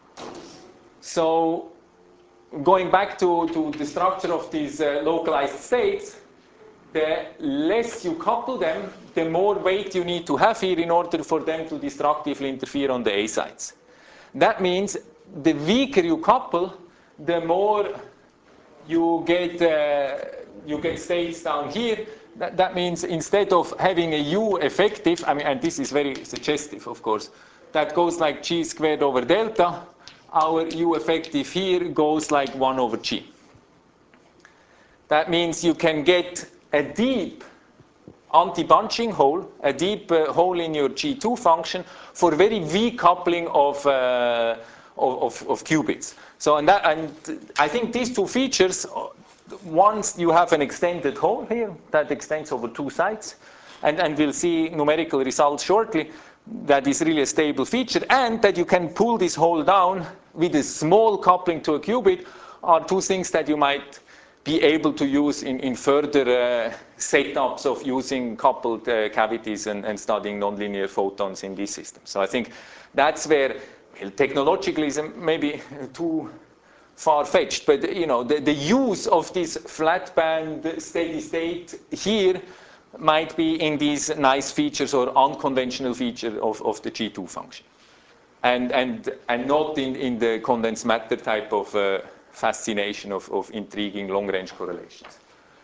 So going back to, to the structure of these uh, localized states, the less you couple them, the more weight you need to have here in order for them to destructively interfere on the A sides. That means the weaker you couple, the more you get, uh, you get states down here. That, that means instead of having a U effective, I mean, and this is very suggestive, of course, that goes like G squared over delta, our U effective here goes like one over G. That means you can get a deep anti-bunching hole, a deep uh, hole in your G two function for very weak coupling of, uh, of, of, of qubits. So, and, that, and I think these two features, once you have an extended hole here that extends over two sides, and, and we'll see numerical results shortly, that is really a stable feature, and that you can pull this hole down with a small coupling to a qubit, are two things that you might be able to use in, in further uh, setups of using coupled uh, cavities and, and studying nonlinear photons in these systems. So I think that's where, well, technologically is maybe too far-fetched, but you know, the, the use of this flat band steady state here might be in these nice features or unconventional feature of, of the G two function. And, and, and not in, in the condensed matter type of uh, fascination of, of intriguing long-range correlations.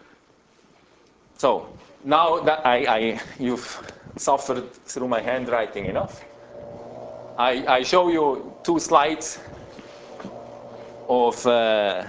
So now that I, I, you've suffered through my handwriting enough, I, I show you two slides of uh,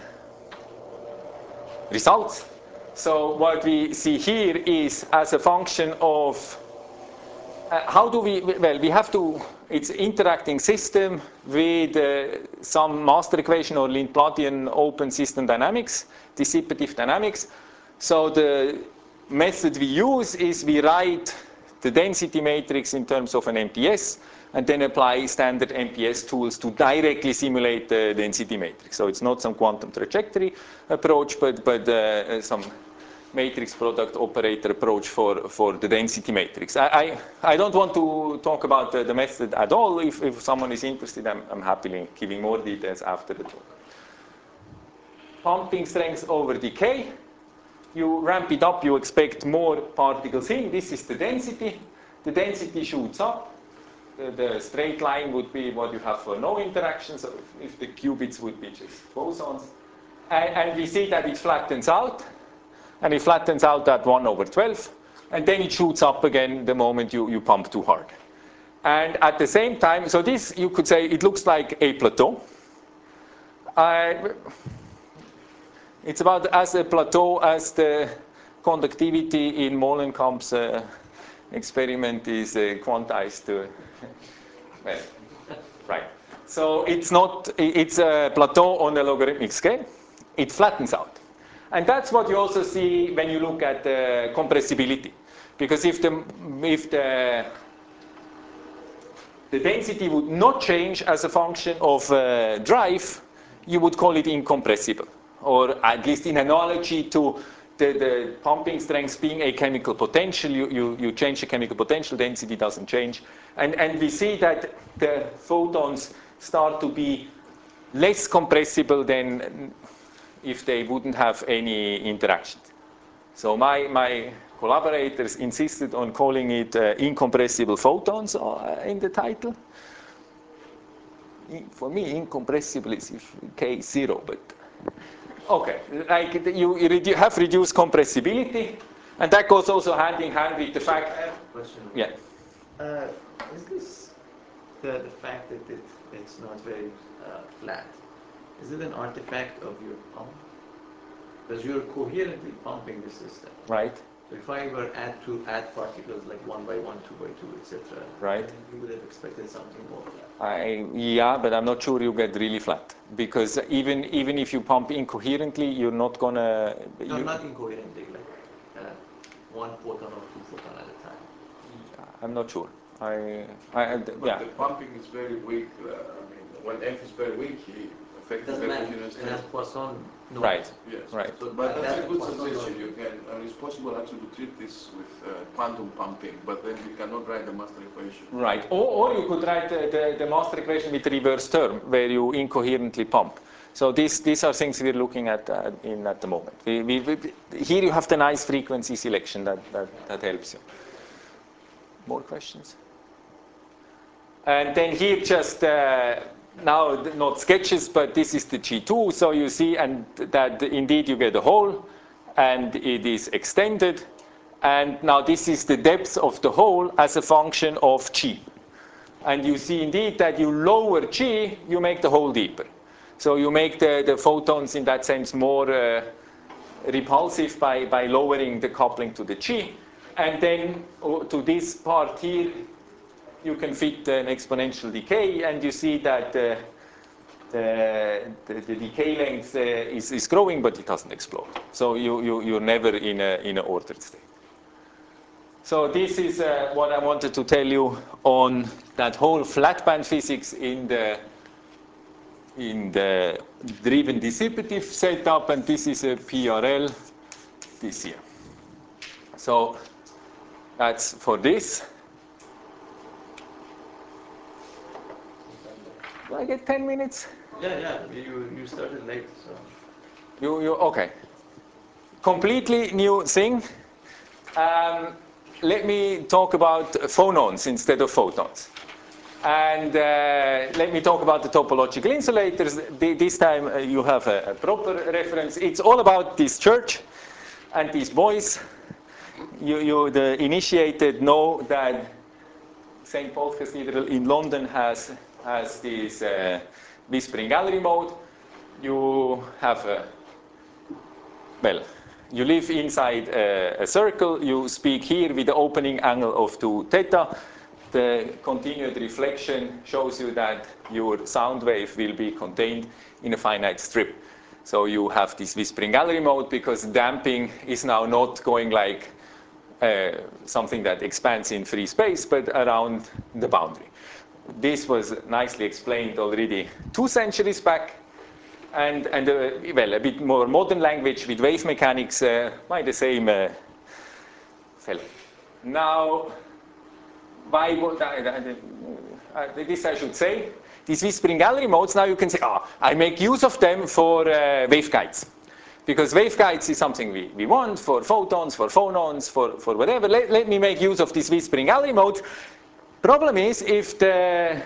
results. So what we see here is as a function of Uh, how do we, well, we have to, it's interacting system with uh, some master equation or Lindbladian open system dynamics, dissipative dynamics. So the method we use is we write the density matrix in terms of an M P S and then apply standard M P S tools to directly simulate the density matrix. So it's not some quantum trajectory approach, but, but uh, some matrix product operator approach for, for the density matrix. I, I, I don't want to talk about the, the method at all. If, if someone is interested, I'm, I'm happily giving more details after the talk. Pumping strength over decay. You ramp it up, you expect more particles in. This is the density. The density shoots up. The, the straight line would be what you have for no interactions, so if, if the qubits would be just bosons. And, and we see that it flattens out. And it flattens out at one over twelve, and then it shoots up again the moment you, you pump too hard. And at the same time, so this, you could say, it looks like a plateau. Uh, it's about as a plateau as the conductivity in Molenkamp's uh, experiment is uh, quantized to, well, right. So it's not, it's a plateau on a logarithmic scale. It flattens out. And that's what you also see when you look at uh, compressibility. Because if the, if the, the density would not change as a function of uh, drive, you would call it incompressible. Or at least in analogy to the, the pumping strength being a chemical potential, you, you, you change the chemical potential, density doesn't change. And, and we see that the photons start to be less compressible than if they wouldn't have any interaction. So my, my collaborators insisted on calling it uh, incompressible photons uh, in the title. For me, incompressible is if K is zero, but okay. Like you, you have reduced compressibility, and that goes also hand in hand with the fact. I have a question. Yeah. Uh, is this the, the fact that it, it's not very uh, flat, is it an artifact of your pump? Because you're coherently pumping the system. Right. So if I were add to add particles like one by one, two by two, et cetera, Right. you would have expected something more flat. I, yeah, but I'm not sure you get really flat, because even even if you pump incoherently, you're not gonna. No, you, not incoherently, like uh, one photon or two photon at a time. I'm not sure. I, I, I But yeah. the pumping is very weak. Uh, I mean, when F is very weak, he affects the Doesn't matter. homogeneous And as state. Poisson knows. Right. Yes. Right. So But that- that's a that good Poisson suggestion. knows. You can, uh, it's possible actually to treat this with uh, quantum pumping, but then you cannot write the master equation. Right. Or, or you could write the, the, the master equation with reverse term, where you incoherently pump. So these, these are things we're looking at uh, in at the moment. We, we, we, here you have the nice frequency selection that, that, that helps you. More questions? And then here just, uh, now not sketches, but this is the G two. So you see and that indeed you get a hole, and it is extended. And now this is the depth of the hole as a function of G. And you see indeed that you lower G, you make the hole deeper. So you make the, the photons in that sense more uh, repulsive by, by lowering the coupling to the G. And then oh, to this part here, you can fit an exponential decay, and you see that uh, the, the, the decay length uh, is, is growing, but it doesn't explode. So you, you, you're never in a, in an ordered state. So this is uh, what I wanted to tell you on that whole flat band physics in the in the driven dissipative setup, and this is a P R L this year. So that's for this. Do I get ten minutes? Yeah, yeah. You you started late, so. You you okay? Completely new thing. Um, let me talk about phonons instead of photons. And uh, let me talk about the topological insulators. This time uh, you have a, a proper reference. It's all about this church and these boys. You, you, the initiated know that Saint Paul's Cathedral in London has, has this uh, whispering gallery mode. You have a, well, you live inside a, a circle. You speak here with the opening angle of two theta. The continued reflection shows you that your sound wave will be contained in a finite strip. So you have this whispering gallery mode because damping is now not going like uh, something that expands in free space, but around the boundary. This was nicely explained already two centuries back. And, and uh, well, a bit more modern language with wave mechanics uh, by the same uh, fellow. Now, why would I, uh, uh, this I should say, these whispering gallery modes, now you can say, oh, I make use of them for uh, waveguides. Because waveguides is something we, we want for photons, for phonons, for, for whatever. Let, let me make use of this whispering gallery mode. Problem is, if the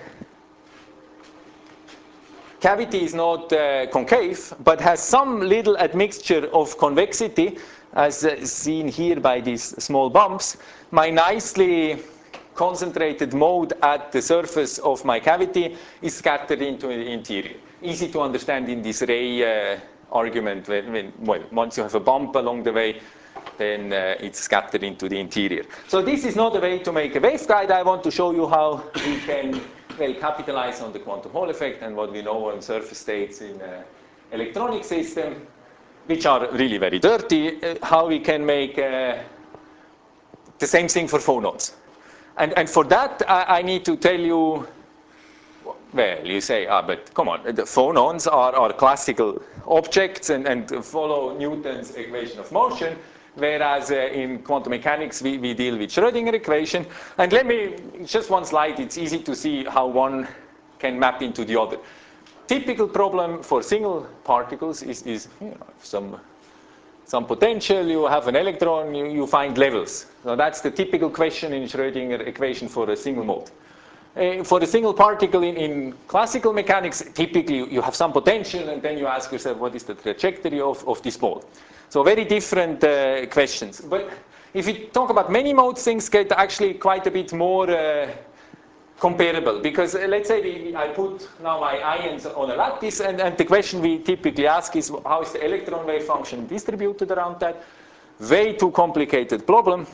cavity is not uh, concave, but has some little admixture of convexity, as uh, seen here by these small bumps, my nicely concentrated mode at the surface of my cavity is scattered into the interior. Easy to understand in this ray uh, argument. When, when, well, once you have a bump along the way, then uh, it's scattered into the interior. So this is not a way to make a waveguide. I want to show you how we can well capitalize on the quantum Hall effect and what we know on surface states in an electronic system, which are really very dirty, uh, how we can make uh, the same thing for phonons. And, and for that, I, I need to tell you, well, you say, ah, but come on, the phonons are, are classical objects and, and follow Newton's equation of motion, whereas uh, in quantum mechanics, we, we deal with Schrödinger equation. And let me, just one slide, it's easy to see how one can map into the other. Typical problem for single particles is, is you know, some some potential, you have an electron, you, you find levels. So that's the typical question in Schrödinger equation for a single mode. Uh, for a single particle in, in classical mechanics, typically you have some potential and then you ask yourself what is the trajectory of, of this mode. So very different uh, questions. But if you talk about many modes, things get actually quite a bit more uh, comparable, because uh, let's say we, I put now my ions on a lattice, and, and the question we typically ask is, how is the electron wave function distributed around that? Way too complicated problem.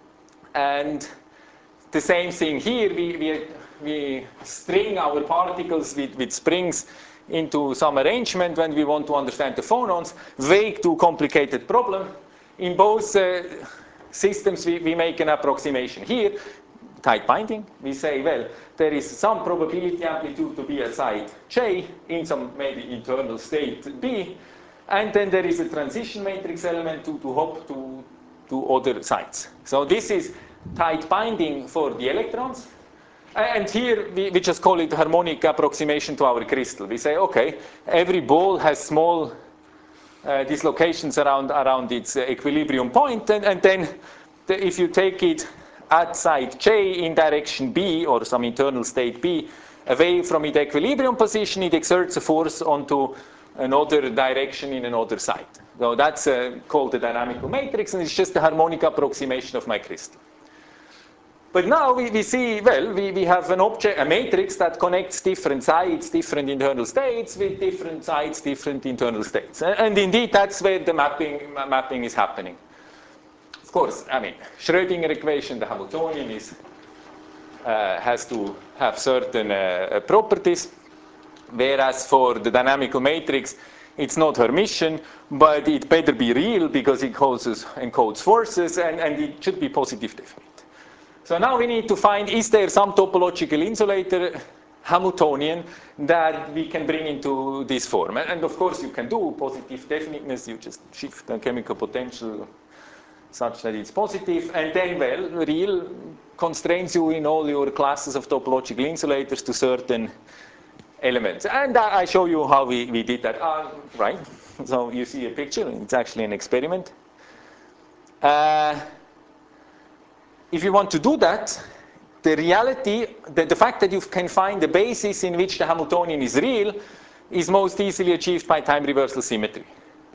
And the same thing here, we, we, we string our particles with, with springs into some arrangement when we want to understand the phonons. Way too complicated problem. In both uh, systems, we, we make an approximation. Here, tight binding, we say, well, there is some probability amplitude to be at site J in some maybe internal state B, and then there is a transition matrix element to, to hop to, to other sites. So this is tight binding for the electrons. And here we, we just call it harmonic approximation to our crystal. We say, okay, every ball has small uh, dislocations around, around its uh, equilibrium point, and, and then the, if you take it at site J in direction B, or some internal state B, away from its equilibrium position, it exerts a force onto another direction in another site. So that's uh, called the dynamical matrix, and it's just a harmonic approximation of my crystal. But now we, we see, well, we, we have an object, a matrix that connects different sites, different internal states, with different sites, different internal states. And indeed, that's where the mapping, mapping is happening. Of course, I mean, Schrödinger equation, the Hamiltonian, is, uh, has to have certain uh, properties, whereas for the dynamical matrix, it's not Hermitian, but it better be real because it causes, encodes forces, and, and it should be positive definite. So now we need to find, is there some topological insulator Hamiltonian that we can bring into this form? And of course you can do positive definiteness, you just shift the chemical potential such that it's positive, and then, well, real constrains you in all your classes of topological insulators to certain elements. And I show you how we, we did that, uh, right? So you see a picture, it's actually an experiment. Uh, If you want to do that, the reality, the, the fact that you can find the basis in which the Hamiltonian is real is most easily achieved by time reversal symmetry.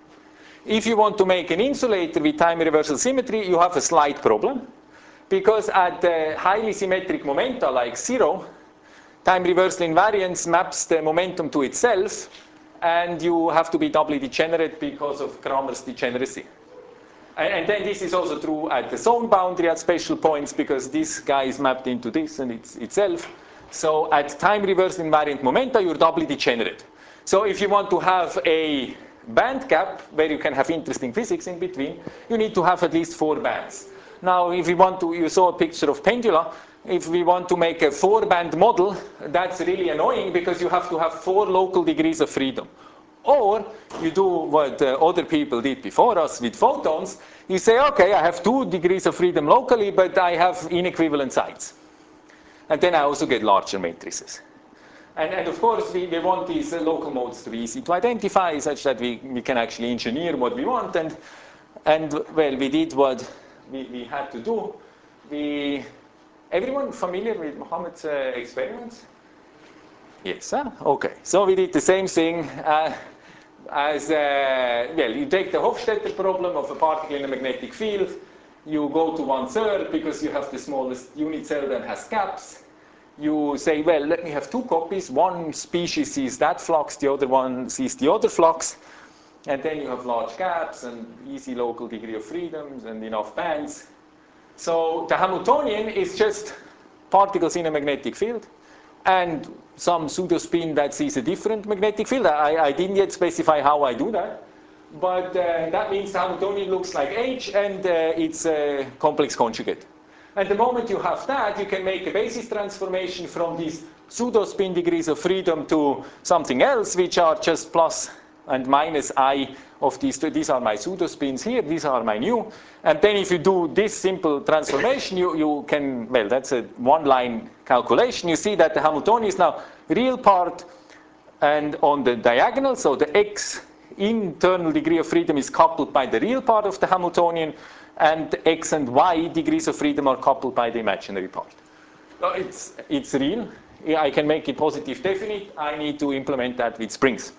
If you want to make an insulator with time reversal symmetry, you have a slight problem, because at the highly symmetric momenta like zero, time reversal invariance maps the momentum to itself, and you have to be doubly degenerate because of Kramer's degeneracy. And then this is also true at the zone boundary at special points, because this guy is mapped into this and it's itself. So at time reversal invariant momenta, you're doubly degenerate. So if you want to have a band gap where you can have interesting physics in between, you need to have at least four bands. Now, if we want to, you saw a picture of pendula. If we want to make a four-band model, that's really annoying because you have to have four local degrees of freedom. Or you do what uh, other people did before us with photons. You say, okay, I have two degrees of freedom locally, but I have inequivalent sites. And then I also get larger matrices. And, and of course, we, we want these uh, local modes to be easy to identify, such that we, we can actually engineer what we want. And, and well, we did what we, we had to do. We, everyone familiar with Mohammed's uh, experiments? Yes, huh? Okay. So we did the same thing uh, as, uh, well, you take the Hofstetter problem of a particle in a magnetic field. You go to one third because you have the smallest unit cell that has gaps. You say, well, let me have two copies. One species sees that flux, the other one sees the other flux. And then you have large gaps and easy local degree of freedoms and enough bands. So the Hamiltonian is just particles in a magnetic field and some pseudo-spin that sees a different magnetic field. I, I didn't yet specify how I do that. But uh, that means the Hamiltonian looks like H, and uh, it's a complex conjugate. And the moment you have that, you can make a basis transformation from these pseudo-spin degrees of freedom to something else, which are just plus and minus I of these two. These are my pseudo-spins here, these are my new. And then if you do this simple transformation, you, you can, well, that's a one-line calculation. You see that the Hamiltonian is now real part and on the diagonal, so the X internal degree of freedom is coupled by the real part of the Hamiltonian, and the X and Y degrees of freedom are coupled by the imaginary part. So it's, it's real. I can make it positive definite. I need to implement that with springs.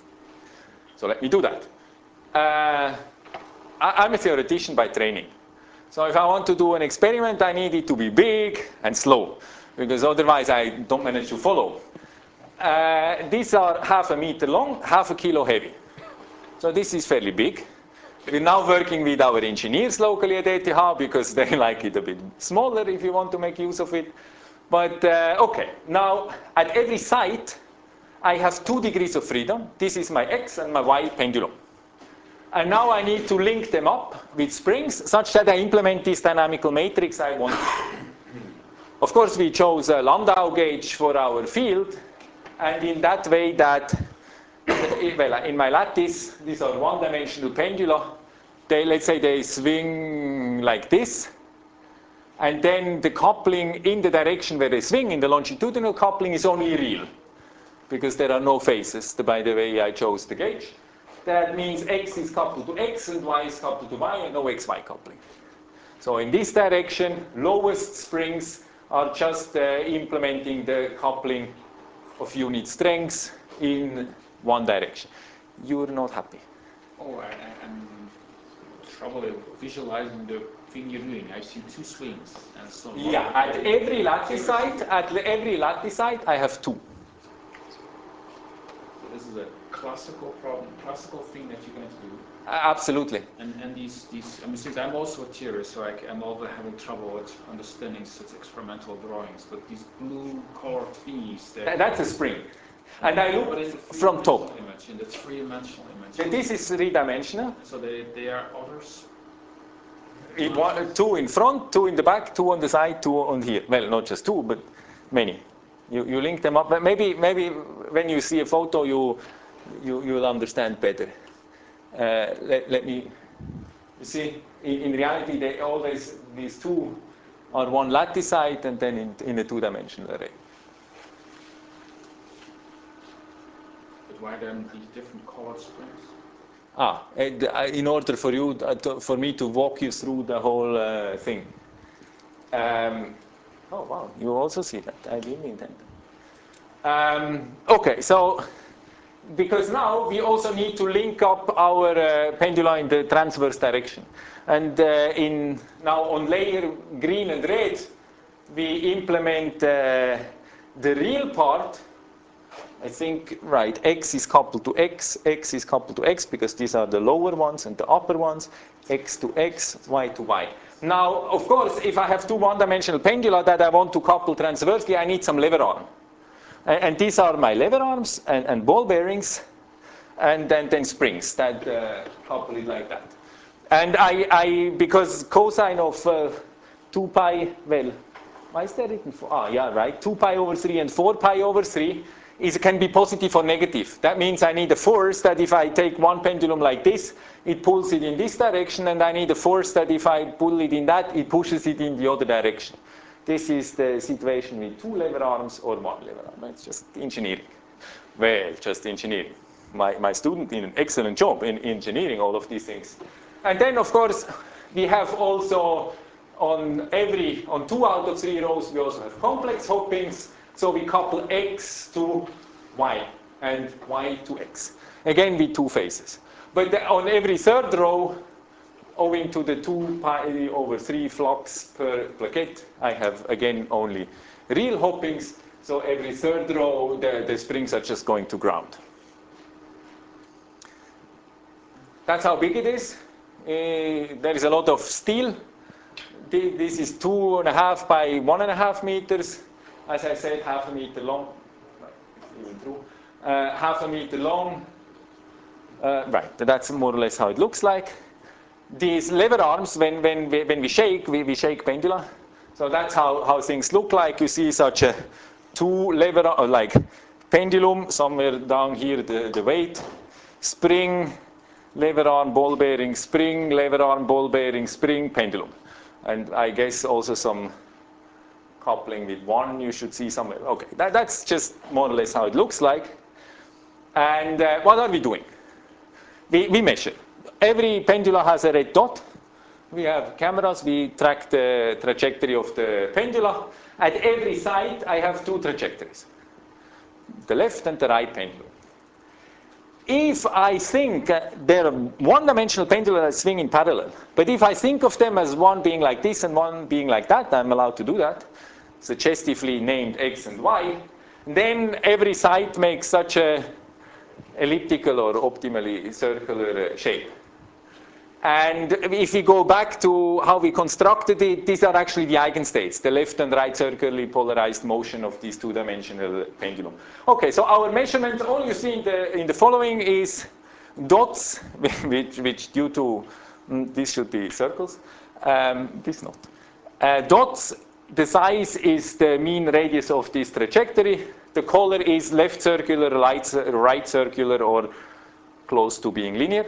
So let me do that. Uh, I, I'm a theoretician by training. So if I want to do an experiment, I need it to be big and slow. because otherwise I don't manage to follow. Uh, these are half a meter long, half a kilo heavy. So this is fairly big. We're now working with our engineers locally at E T H because they like it a bit smaller if you want to make use of it. But uh, okay, now at every site, I have two degrees of freedom. This is my X and my Y pendulum. And now I need to link them up with springs such that I implement this dynamical matrix I want. Of course, we chose a Landau gauge for our field, and in that way that, well, in my lattice, these are one-dimensional pendula. They, let's say they swing like this, and then the coupling in the direction where they swing, in the longitudinal coupling, is only real, because there are no phases, by the way I chose the gauge. That means X is coupled to X and Y is coupled to Y, and no X Y coupling. So in this direction, lowest springs are just uh, implementing the coupling of unit strengths in one direction. You're not happy. Oh, I, I'm trouble visualizing the thing you're doing. I see two swings. And so Yeah, at every lattice site, at every lattice site, I have two. So this is a classical problem, classical thing that you're going to do. Uh, absolutely. And, and these, these, I mean, since I'm also a theorist, so I, I'm also having trouble with understanding such experimental drawings, but these blue colored thingies. That, that's a spring. And I look from top. Image, in the three-dimensional image. This is three-dimensional. So they, they are others? It, one, two in front, two in the back, two on the side, two on here. Well, not just two, but many. You, you link them up. But maybe, maybe when you see a photo, you, you, you'll understand better. Uh, let, let me, you see, in, in reality, they always, these two are one lattice site and then in, in a two-dimensional array. But why then these different colored springs? Ah, and, uh, in order for you, uh, to, for me to walk you through the whole uh, thing. Um, oh wow, you also see that. I didn't intend. Um, okay, so because now we also need to link up our uh, pendula in the transverse direction, and uh, in now on layer green and red, we implement uh, the real part. I think, right, X is coupled to X, X is coupled to X, because these are the lower ones and the upper ones, X to X, Y to Y. Now, of course, if I have two one-dimensional pendula that I want to couple transversely, I need some lever arm. And, and these are my lever arms and, and ball bearings, and then, then springs that uh, couple it like that. And I, I because cosine of uh, two pi, well, why is that written for? Ah, yeah, right, two pi over three and four pi over three, is, can be positive or negative. That means I need a force that if I take one pendulum like this, it pulls it in this direction, and I need a force that if I pull it in that, it pushes it in the other direction. This is the situation with two lever arms or one lever arm. It's just engineering. Well, just engineering. My, my student did an excellent job in engineering all of these things. And then, of course, we have also on every, on two out of three rows, we also have complex hoppings. So we couple X to Y and Y to X. Again, with two phases. But on every third row, owing to the two pi over three flux per plaquette, I have, again, only real hoppings. So every third row, the, the springs are just going to ground. That's how big it is. Uh, there is a lot of steel. This is two and a half by one and a half meters. As I said, half a meter long, even true, uh, half a meter long, uh, right, that's more or less how it looks like. These lever arms, when, when, we, when we shake, we, we shake pendula. So that's how, how things look like. You see such a two lever, or like pendulum, somewhere down here, the, the weight, spring, lever arm, ball bearing, spring, lever arm, ball bearing, spring, pendulum. And I guess also some coupling with one, you should see somewhere. Okay, that, that's just more or less how it looks like. And uh, what are we doing? We, we measure. Every pendula has a red dot. We have cameras, we track the trajectory of the pendula. At every site, I have two trajectories, the left and the right pendulum. If I think uh, they're one-dimensional pendula that swing in parallel, but if I think of them as one being like this and one being like that, I'm allowed to do that, suggestively named X and Y, then every site makes such a elliptical or optimally circular shape. And if we go back to how we constructed it, these are actually the eigenstates, the left and right circularly polarized motion of this two-dimensional pendulum. Okay, so our measurement, all you see in the, in the following is dots, which, which due to, mm, this should be circles, um, this not. Uh, dots, the size is the mean radius of this trajectory. The color is left circular, right, right circular, or close to being linear.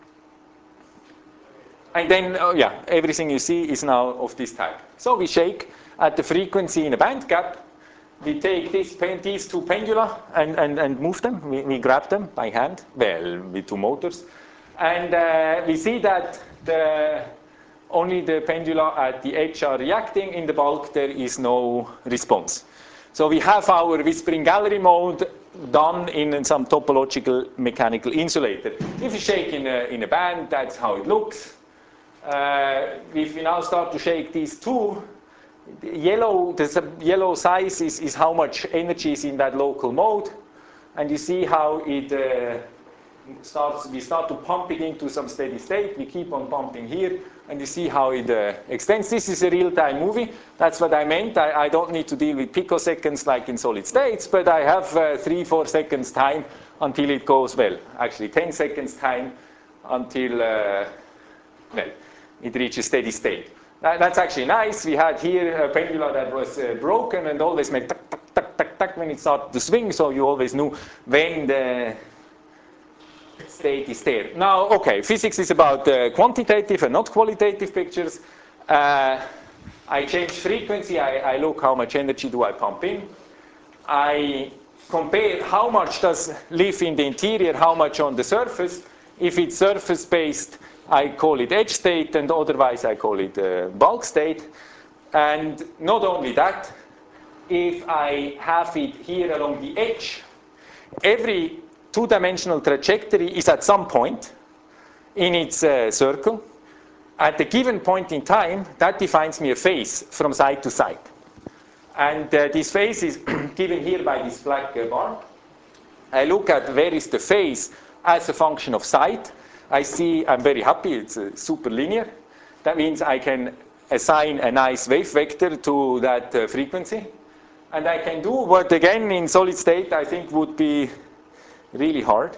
And then, oh yeah, everything you see is now of this type. So we shake at the frequency in a band gap. We take this, these two pendula and, and, and move them. We, we grab them by hand, well, with two motors. And uh, we see that the, only the pendula at the edge are reacting. In the bulk, there is no response. So we have our whispering gallery mode done in some topological mechanical insulator. If you shake in a, in a band, that's how it looks. Uh, if we now start to shake these two, the yellow, the yellow size is, is how much energy is in that local mode. And you see how it uh, starts, we start to pump it into some steady state. We keep on pumping here, and you see how it uh, extends. This is a real-time movie. That's what I meant. I, I don't need to deal with picoseconds like in solid states, but I have uh, three, four seconds time until it goes, well, actually ten seconds time until, uh, well, it reaches steady state. That, that's actually nice. We had here a pendula that was uh, broken and always made tuck, tuck, tuck, tuck, tuck when it started to swing, so you always knew when the state is there. Now, okay, physics is about uh, quantitative and not qualitative pictures. Uh, I change frequency. I, I look how much energy do I pump in. I compare how much does live in the interior, how much on the surface. If it's surface-based, I call it edge state, and otherwise I call it uh, bulk state. And not only that, if I have it here along the edge, every two-dimensional trajectory is at some point in its uh, circle. At a given point in time, that defines me a phase from side to side. And uh, this phase is given here by this black uh, bar. I look at where is the phase as a function of site. I see I'm very happy, it's uh, super linear. That means I can assign a nice wave vector to that uh, frequency. And I can do what, again, in solid state, I think would be really hard.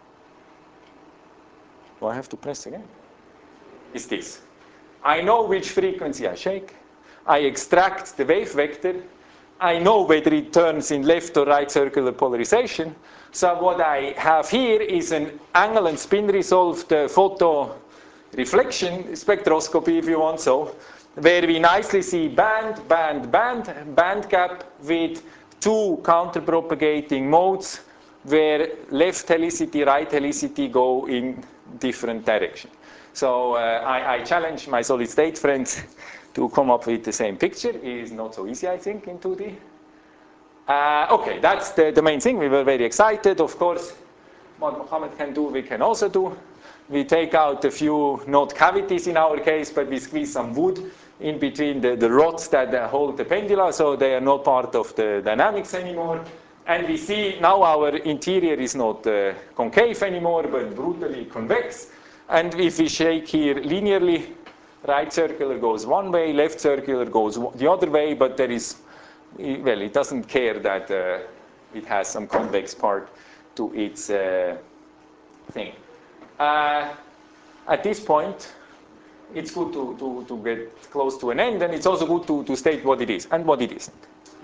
Do I have to press again? Is this. I know which frequency I shake. I extract the wave vector. I know whether it turns in left or right circular polarization. So what I have here is an angle and spin resolved uh, photo reflection spectroscopy, if you want so, where we nicely see band, band, band, band gap with two counter-propagating modes where left helicity, right helicity go in different directions. So uh, I, I challenge my solid state friends to come up with the same picture. It is not so easy, I think, in two D. Uh, okay, that's the, the main thing. We were very excited. Of course, what Mohammed can do, we can also do. We take out a few, not cavities in our case, but we squeeze some wood in between the, the rods that uh, hold the pendula, so they are not part of the dynamics anymore. And we see now our interior is not uh, concave anymore, but brutally convex. And if we shake here linearly, right circular goes one way, left circular goes the other way, but there is, well, it doesn't care that uh, it has some convex part to its uh, thing. Uh, at this point, it's good to, to, to get close to an end, and it's also good to, to state what it is and what it isn't.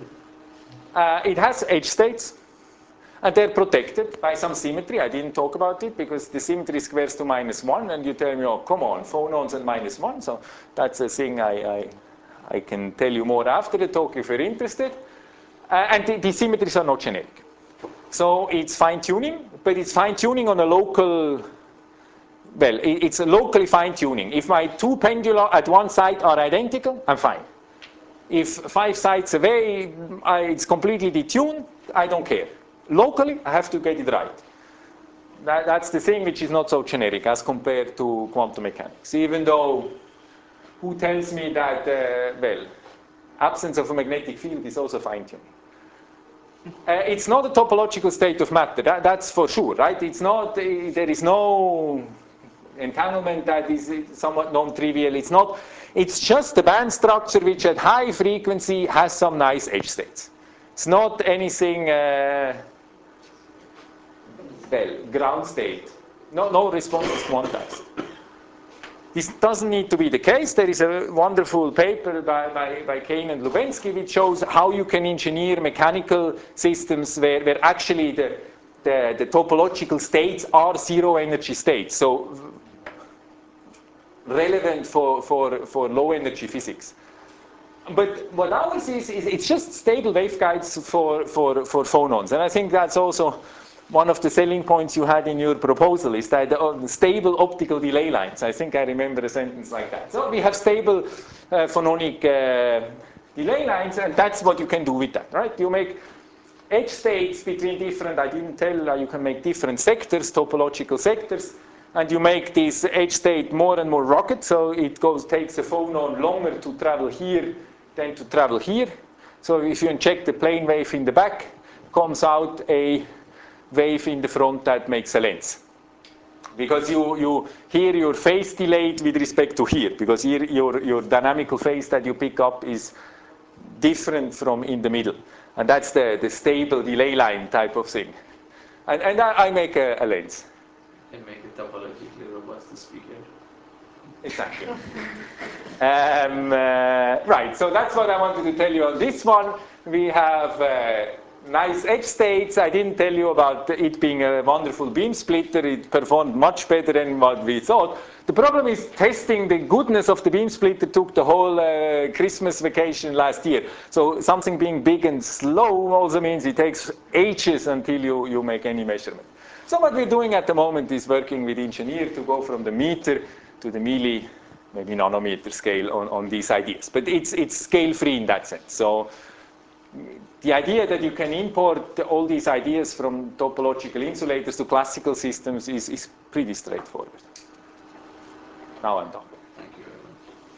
Uh, it has edge states, and they're protected by some symmetry. I didn't talk about it because the symmetry squares to minus one, and you tell me, oh, come on, phonons and minus one. So that's a thing I, I, I can tell you more after the talk if you're interested. Uh, and the, the symmetries are not generic. So it's fine-tuning, but it's fine-tuning on a local, well, it, it's a locally fine-tuning. If my two pendula at one side are identical, I'm fine. If five sides away, I, it's completely detuned, I don't care. Locally, I have to get it right. That, that's the thing which is not so generic as compared to quantum mechanics. Even though, who tells me that, uh, well, absence of a magnetic field is also fine-tuning. Uh, it's not a topological state of matter, that, that's for sure, right? It's not, uh, there is no entanglement that is somewhat non-trivial. It's not, it's just a band structure which at high frequency has some nice edge states. It's not anything, uh, well, ground state. No, no response is quantized. This doesn't need to be the case. There is a wonderful paper by, by, by Kane and Lubensky which shows how you can engineer mechanical systems where, where actually the, the, the topological states are zero energy states. So relevant for, for, for low energy physics. But what ours is, is it's just stable waveguides for, for, for phonons. And I think that's also one of the selling points you had in your proposal, is that the stable optical delay lines. I think I remember a sentence like that. So we have stable uh, phononic uh, delay lines, and that's what you can do with that, right? You make edge states between different, I didn't tell, uh, you can make different sectors, topological sectors, and you make this edge state more and more rugged, so it goes takes a phonon longer to travel here than to travel here. So if you inject the plane wave in the back, comes out a wave in the front that makes a lens. Because you, you here your phase delayed with respect to here, because here your, your dynamical phase that you pick up is different from in the middle. And that's the, the stable delay line type of thing. And, and I, I make a, a lens. And make it topologically robust to speak here. Exactly. um, uh, right, so that's what I wanted to tell you on this one. We have uh, nice edge states. I didn't tell you about it being a wonderful beam splitter. It performed much better than what we thought. The problem is testing the goodness of the beam splitter took the whole uh, Christmas vacation last year. So something being big and slow also means it takes ages until you, you make any measurement. So what we're doing at the moment is working with engineers to go from the meter to the milli, maybe nanometer scale on, on these ideas. But it's, it's scale-free in that sense. So the idea that you can import all these ideas from topological insulators to classical systems is, is pretty straightforward. Now I'm done. Thank you very much.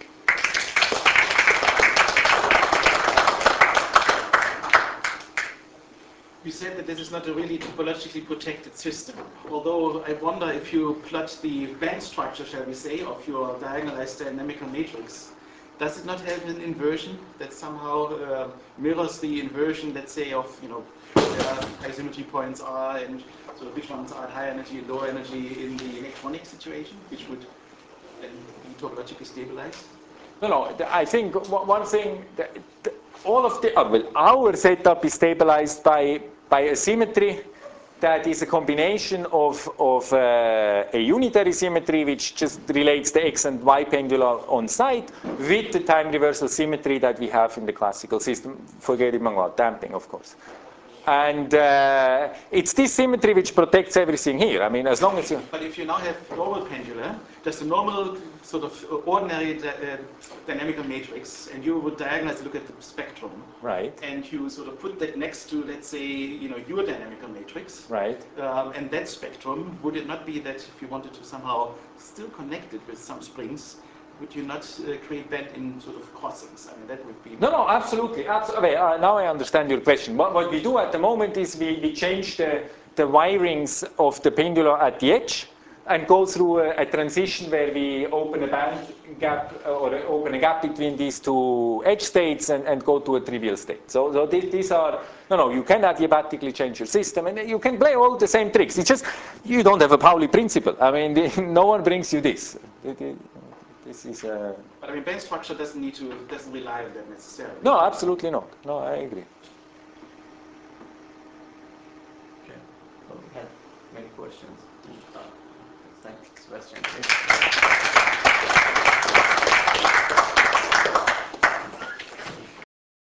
You said that this is not a really topologically protected system. Although I wonder if you plot the band structure, shall we say, of your diagonalized dynamical matrix, does it not have an inversion that somehow uh, mirrors the inversion, let's say, of, you know, where high symmetry points are and sort of which ones are at high energy and low energy in the electronic situation, which would then be topologically stabilized? No, no, I think one thing, all of the, well, our setup is stabilized by, by a symmetry that is a combination of, of uh, a unitary symmetry which just relates the X and Y pendula on site with the time reversal symmetry that we have in the classical system, forgetting about damping, of course. And uh, it's this symmetry which protects everything here. I mean, as long as you... But if you now have normal pendula, just a normal sort of ordinary uh, dynamical matrix, and you would diagonalize look at the spectrum, right? And you sort of put that next to, let's say, you know, your dynamical matrix, right? Um, and that spectrum, would it not be that if you wanted to somehow still connect it with some springs, would you not uh, create that in sort of crossings? I mean, that would be... No, no, absolutely. absolutely. Uh, now I understand your question. What, what we do at the moment is we, we change the, the wirings of the pendulum at the edge and go through a, a transition where we open a band gap uh, or open a gap between these two edge states and, and go to a trivial state. So, so these, these are, no, no, you can adiabatically change your system and you can play all the same tricks. It's just you don't have a Pauli principle. I mean, the, no one brings you this. It, it, This is a... But I mean, band structure doesn't need to, doesn't rely on that necessarily. No, absolutely not. No, I agree. Okay. Well, we had many questions. Uh, thanks, Sebastian.